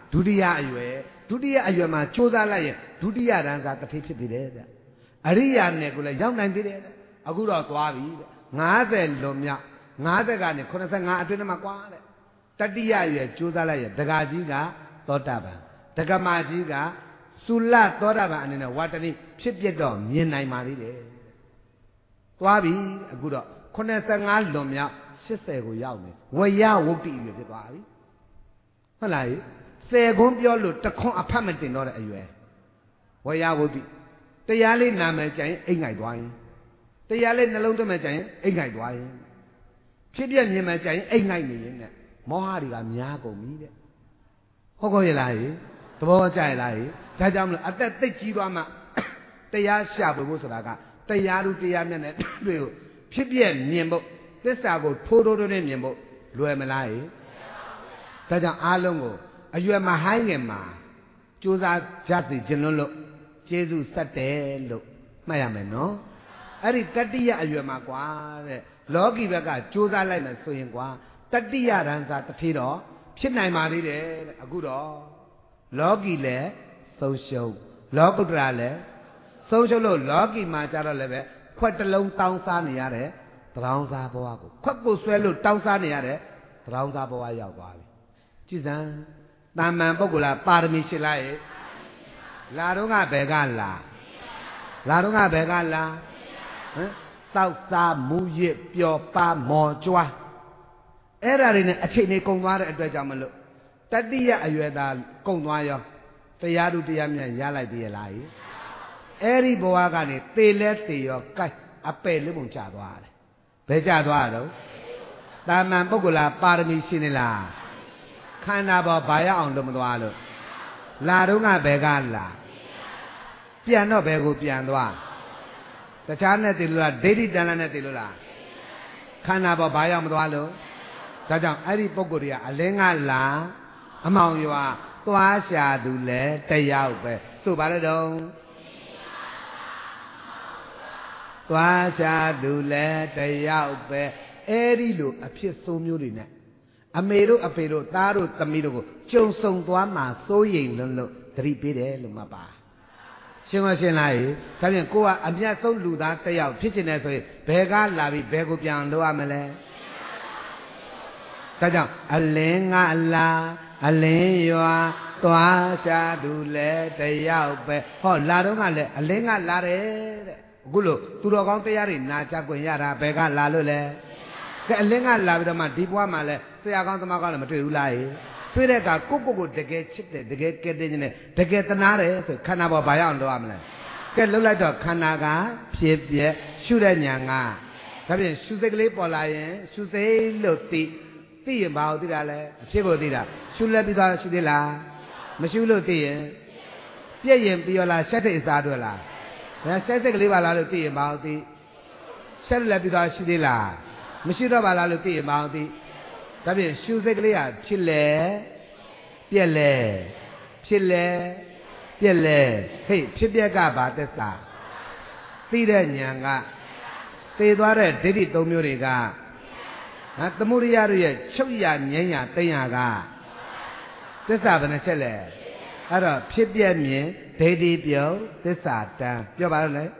ဒုတိယအရွယ်မှာကြိုးစားလိုက်ရင်ဒုတိယတန်းစားတထေးဖြစ်သေးတယ်တဲ့အရိယာနဲ့ကိုလည်းရောက်နိုင်သေးတယ်အခုတော့သွားပြီတဲ့50လွန်မြောက်50ကနေ85အတွင်းမှာကွာတဲ့တတိယရွယ်ကြိုးစားလိုက်ရင်ဒကာကြီးကသောတာပန်ဒကမာကြီးကသုလသောတာပန်အနေနဲ့ဝတ္တနိဖြစ်ပြတော့မြင်နိုင်ပါသေးတယ်သွားပြီအခုတော့85လွန်မြောက်80ကိုရောက်နေဝယဝုတ္တိရွယ်ဖြစ်သွားပြီဟုတ်လား10ခွန်းပြောလို့တခွန်းအဖတ်မတင်တော့တဲ့အရွယ်ဝယဝုတ္တိတရားလေးနာမယ်ကြရင်အိမ်ငိုက်သွားရင်တရားလေးနှလုံးသွင်းမယ်ကြရင်အိမ်ငိုက်သွားရင်ဖြစ်ပြမြင်မယ်ကြရင်အိမ်ငိုက်နေရင်နဲ့မောဟတွေကများကုန်ပြီတဲ့ဟုတ်ကောရလားသဘောကျရလားဒါကြောင့်မလို့အသက်သိကြီးသွားမှတရားရှာဖို့ဆိုတာကတရားလူတရားမြတ်နဲ့တွေ့လို့ဖြစ်ပြမြင်ဖို့သစ္စာကိုထိုးထိုးနဲ့မြင်ဖို့လွယ်မလားဒါကြောင့်အားလုံးကိုအရွယ်မဟိုင်းငယ်မှာကြိုးစားကြသိခြင်းလို့ကျေးဇူးဆက်တယ်လို့မှတ်ရမယ်နော်အဲ့ဒီတတိယအရွယ်မှာကွာတဲ့လောကီဘက်ကကြိုးစားလိုက်မယ်ဆိုရင်ကွာတတိယရန်စာတစ်ထေးတော့ဖြစ်နိုင်ပါသေးတယ်တဲ့အခုတော့လောကီလည်းဆုံးရှုံးလောကုတ္တရာလည်းဆုံးရှုံးလို့လောကီမှာကြတော့လည်းပဲခွက်တစ်လုံးတောင်းစားနေရတဲ့တရောင်းစားဘဝကိုခွက်ကိုဆွဲလို့တောင်းစားနေရတဲ့တရောင်းစားဘဝရောက်သွားပြီကြည်စံတာမန်ပုဂ္ဂိုလ်ပါရမီရှိလိုက်လာတော့ကဘယ်ကလာတော့ကဘယ်ကလာဟမ်တောက်စားမူရစ်ပျော်ပါမော်ကြွားအဲ့ဒါတွေနဲ့အချိန်လေးကုန်သွားတဲ့အတွက်ကြောင့်မလို့တတိယအရွယ်သားကုန်သွားရောတရားသူတရားမြတ်ရလိုက်သေးရဲ့လားအဲ့ဒီဘဝကနေသေလဲသေရောကိုက်အပယ်လေးပုံချသွားတယ်ဘယ်ချသွားတော့တာမန်ပုဂ္ဂိုလ်ပါရမီရှိနေလားခန္ဓာပေါ်ဘာရအောင်လုပ်မသွားလို့လာတော့ကဘယ်ကလာပြန်တော့ဘယ်ကိုပြန်သွားတခြားနဲ့တည်လို့လားဒိဋ္ဌိတန်လနဲ့တည်လို့လားခန္ဓာပေါ်ဘာရောက်မသွားလို့ဒါကြောင့်အဲ့ဒီပုဂ္ဂိုလ်တွေကအလင်းကလာအမောင်ရွာသွားရှာသူလဲတယောက်ပဲဆိုပါလေတော့သွားရှာသူလဲတယောက်ပဲအဲ့ဒီလိုအဖြစ်ဆိုးမျိုးတွေနဲ့အမေတို့အဖေတို့သားတို့သမီးတို့ကိုကြုံဆုံသွားမှစိုးရိမ်လွန်းလို့သတိပေးတယ်လို့မှတ်ပါရှင်းမရှင်းလားဒါဖြင့်ကိုကအမြတ်ဆုံးလူသားတစ်ယောက်ဖြစ်ချင်တယ်ဆိုရင်ဘယ်ကလာပြီးဘယ်ကိုပြန်လို့ရမလဲဒါကြောင့်အလင်းကလာအလင်းရွာသွားရှာသူလဲတယောက်ပဲဟောလာတော့ကလည်းအလင်းကလာတယ်တဲ့အခုလို့သူတော်ကောင်းတရားတွေနာကြခွင့်ရတာဘယ်ကလာလို့လဲကဲအလင်းကလာပြီးတော့မှဒီဘဝမှာလဲဆရာကောင်းသမားကောင်းလည်းမတွေ့ဘူးလားတွေ့တဲ့အခါကိုတကယ်ချစ်တယ်တကယ်ကဲတင်နေတယ်တကယ်သနာတယ်ဆိုခန္ဓာပေါ်ဘာရအောင်လုပ်ရမလဲကဲလှုပ်လိုက်တော့ခန္ဓာကဖြစ်ပြက်ရှုတဲ့ညာကဒါဖြင့်ရှုစိတ်ကလေးပေါ်လာရင်ရှုစိတ်လို့သိရင်ဘာလို့သိတာလဲအဖြစ်ကိုသိတာရှုလက်ပြီးသွားရှုသေးလားမရှုလို့သိရင်ပြည့်ရင်ပြီးရောလားရှက်တဲ့အစားတွေ့လားဒါရှက်စိတ်ကလေးပါလားလို့သိရင်ဘာလို့သိရှက်လက်ပြီးသွားရှုသေးလားမရှိတော့ပါလားလို့သိရင်ဘာလို့သိဒါဖြင့်ရှုစိတ်ကလေးဟာဖြစ်လေပြက်လေဖြစ်လေပြက်လေဟေ့ဖြစ်ပြက်ကဘာသစ္စာသိတဲ့ဉာဏ်ကသိသွားတဲ့ဒိဋ္ဌိ၃မျိုးတွေကသမုဒိယတို့ရဲ့ချုပ်ရငြိမ်းရသိညာကသစ္စာဘယ်နှချက်လဲအဲ့တော့ဖြစ်ပြက်မြင်ဒိဋ္ဌိပြုတ်သစ္စာတန်ပြောပါလို့လေ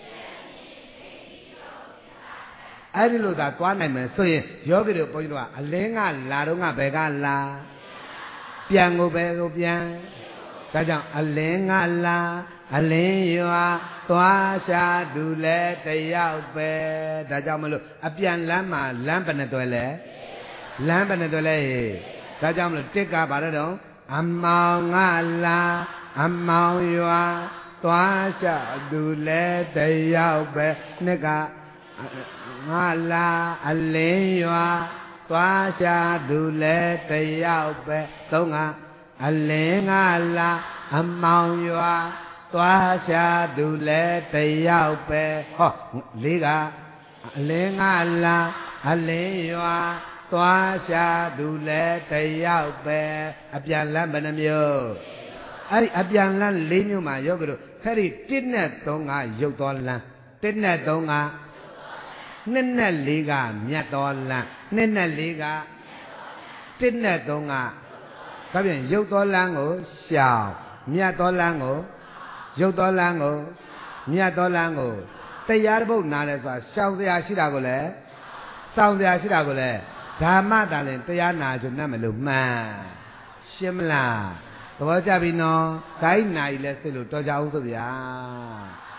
အဲ့ဒီလိုသာသွားနိုင်မယ်ဆိုရင်ယောဂီတို့ဘုန်းကြီးတို့ကအလင်းကလာတော့ကဘယ်ကလာပြန်ကိုဘယ်ကိုပြန်ဒါကြောင့်အလင်းကလာအလင်းရွာသွားရှာသူလဲတယောက်ပဲဒါကြောင့်မလို့အပြန်လမ်းမှာလမ်းဘယ်နဲ့တွဲလဲလမ်းဘယ်နဲ့တွဲလဲဒါကြောင့်မလို့တစ်ကဘာလဲတော့အမောင်ကလာအမောင်ရွာသွားရှာသူလဲတယောက်ပဲနှစ်ကငါလာအလင်းရွာသွားရှာသူလဲတယောက်ပဲသုံးကအလင်းကလာအမောင်ရွာသွားရှာသူလဲတယောက်ပဲဟောလေးကအလင်းကလာအလင်းရွာသွားရှာသူလဲတယောက်ပဲအပြန်လမ်းဘယ်နှမျိုးအဲ့ဒီအပြန်လမ်း၄မျိုးမှာယောဂီတို့အဲ့ဒီ1နဲ့3ကရုပ်တော်လမ်း1နဲ့3က2နဲ့4ကမြတ်တော်လမ်း2နဲ့4က1နဲ့3ကဒါပြန်ရုပ်တော်လမ်းကိုရှောင်မြတ်တော်လမ်းကိုရုပ်တော်လမ်းကိုမြတ်တော်လမ်းကိုတရားတစ်ပုဒ်နားလဲဆိုတာရှောင်စရာရှိတာကိုလည်းစောင့်စရာရှိတာကိုလည်းဓမ္မတန်လည်းတရားနာကြနဲ့မလို့မှန်ရှင်းမလားသဘောကျပြီနော်ဂိုင်းနာကြီးလဲစိတ်လို့တော်ကြအောင်ဆိုဗျာ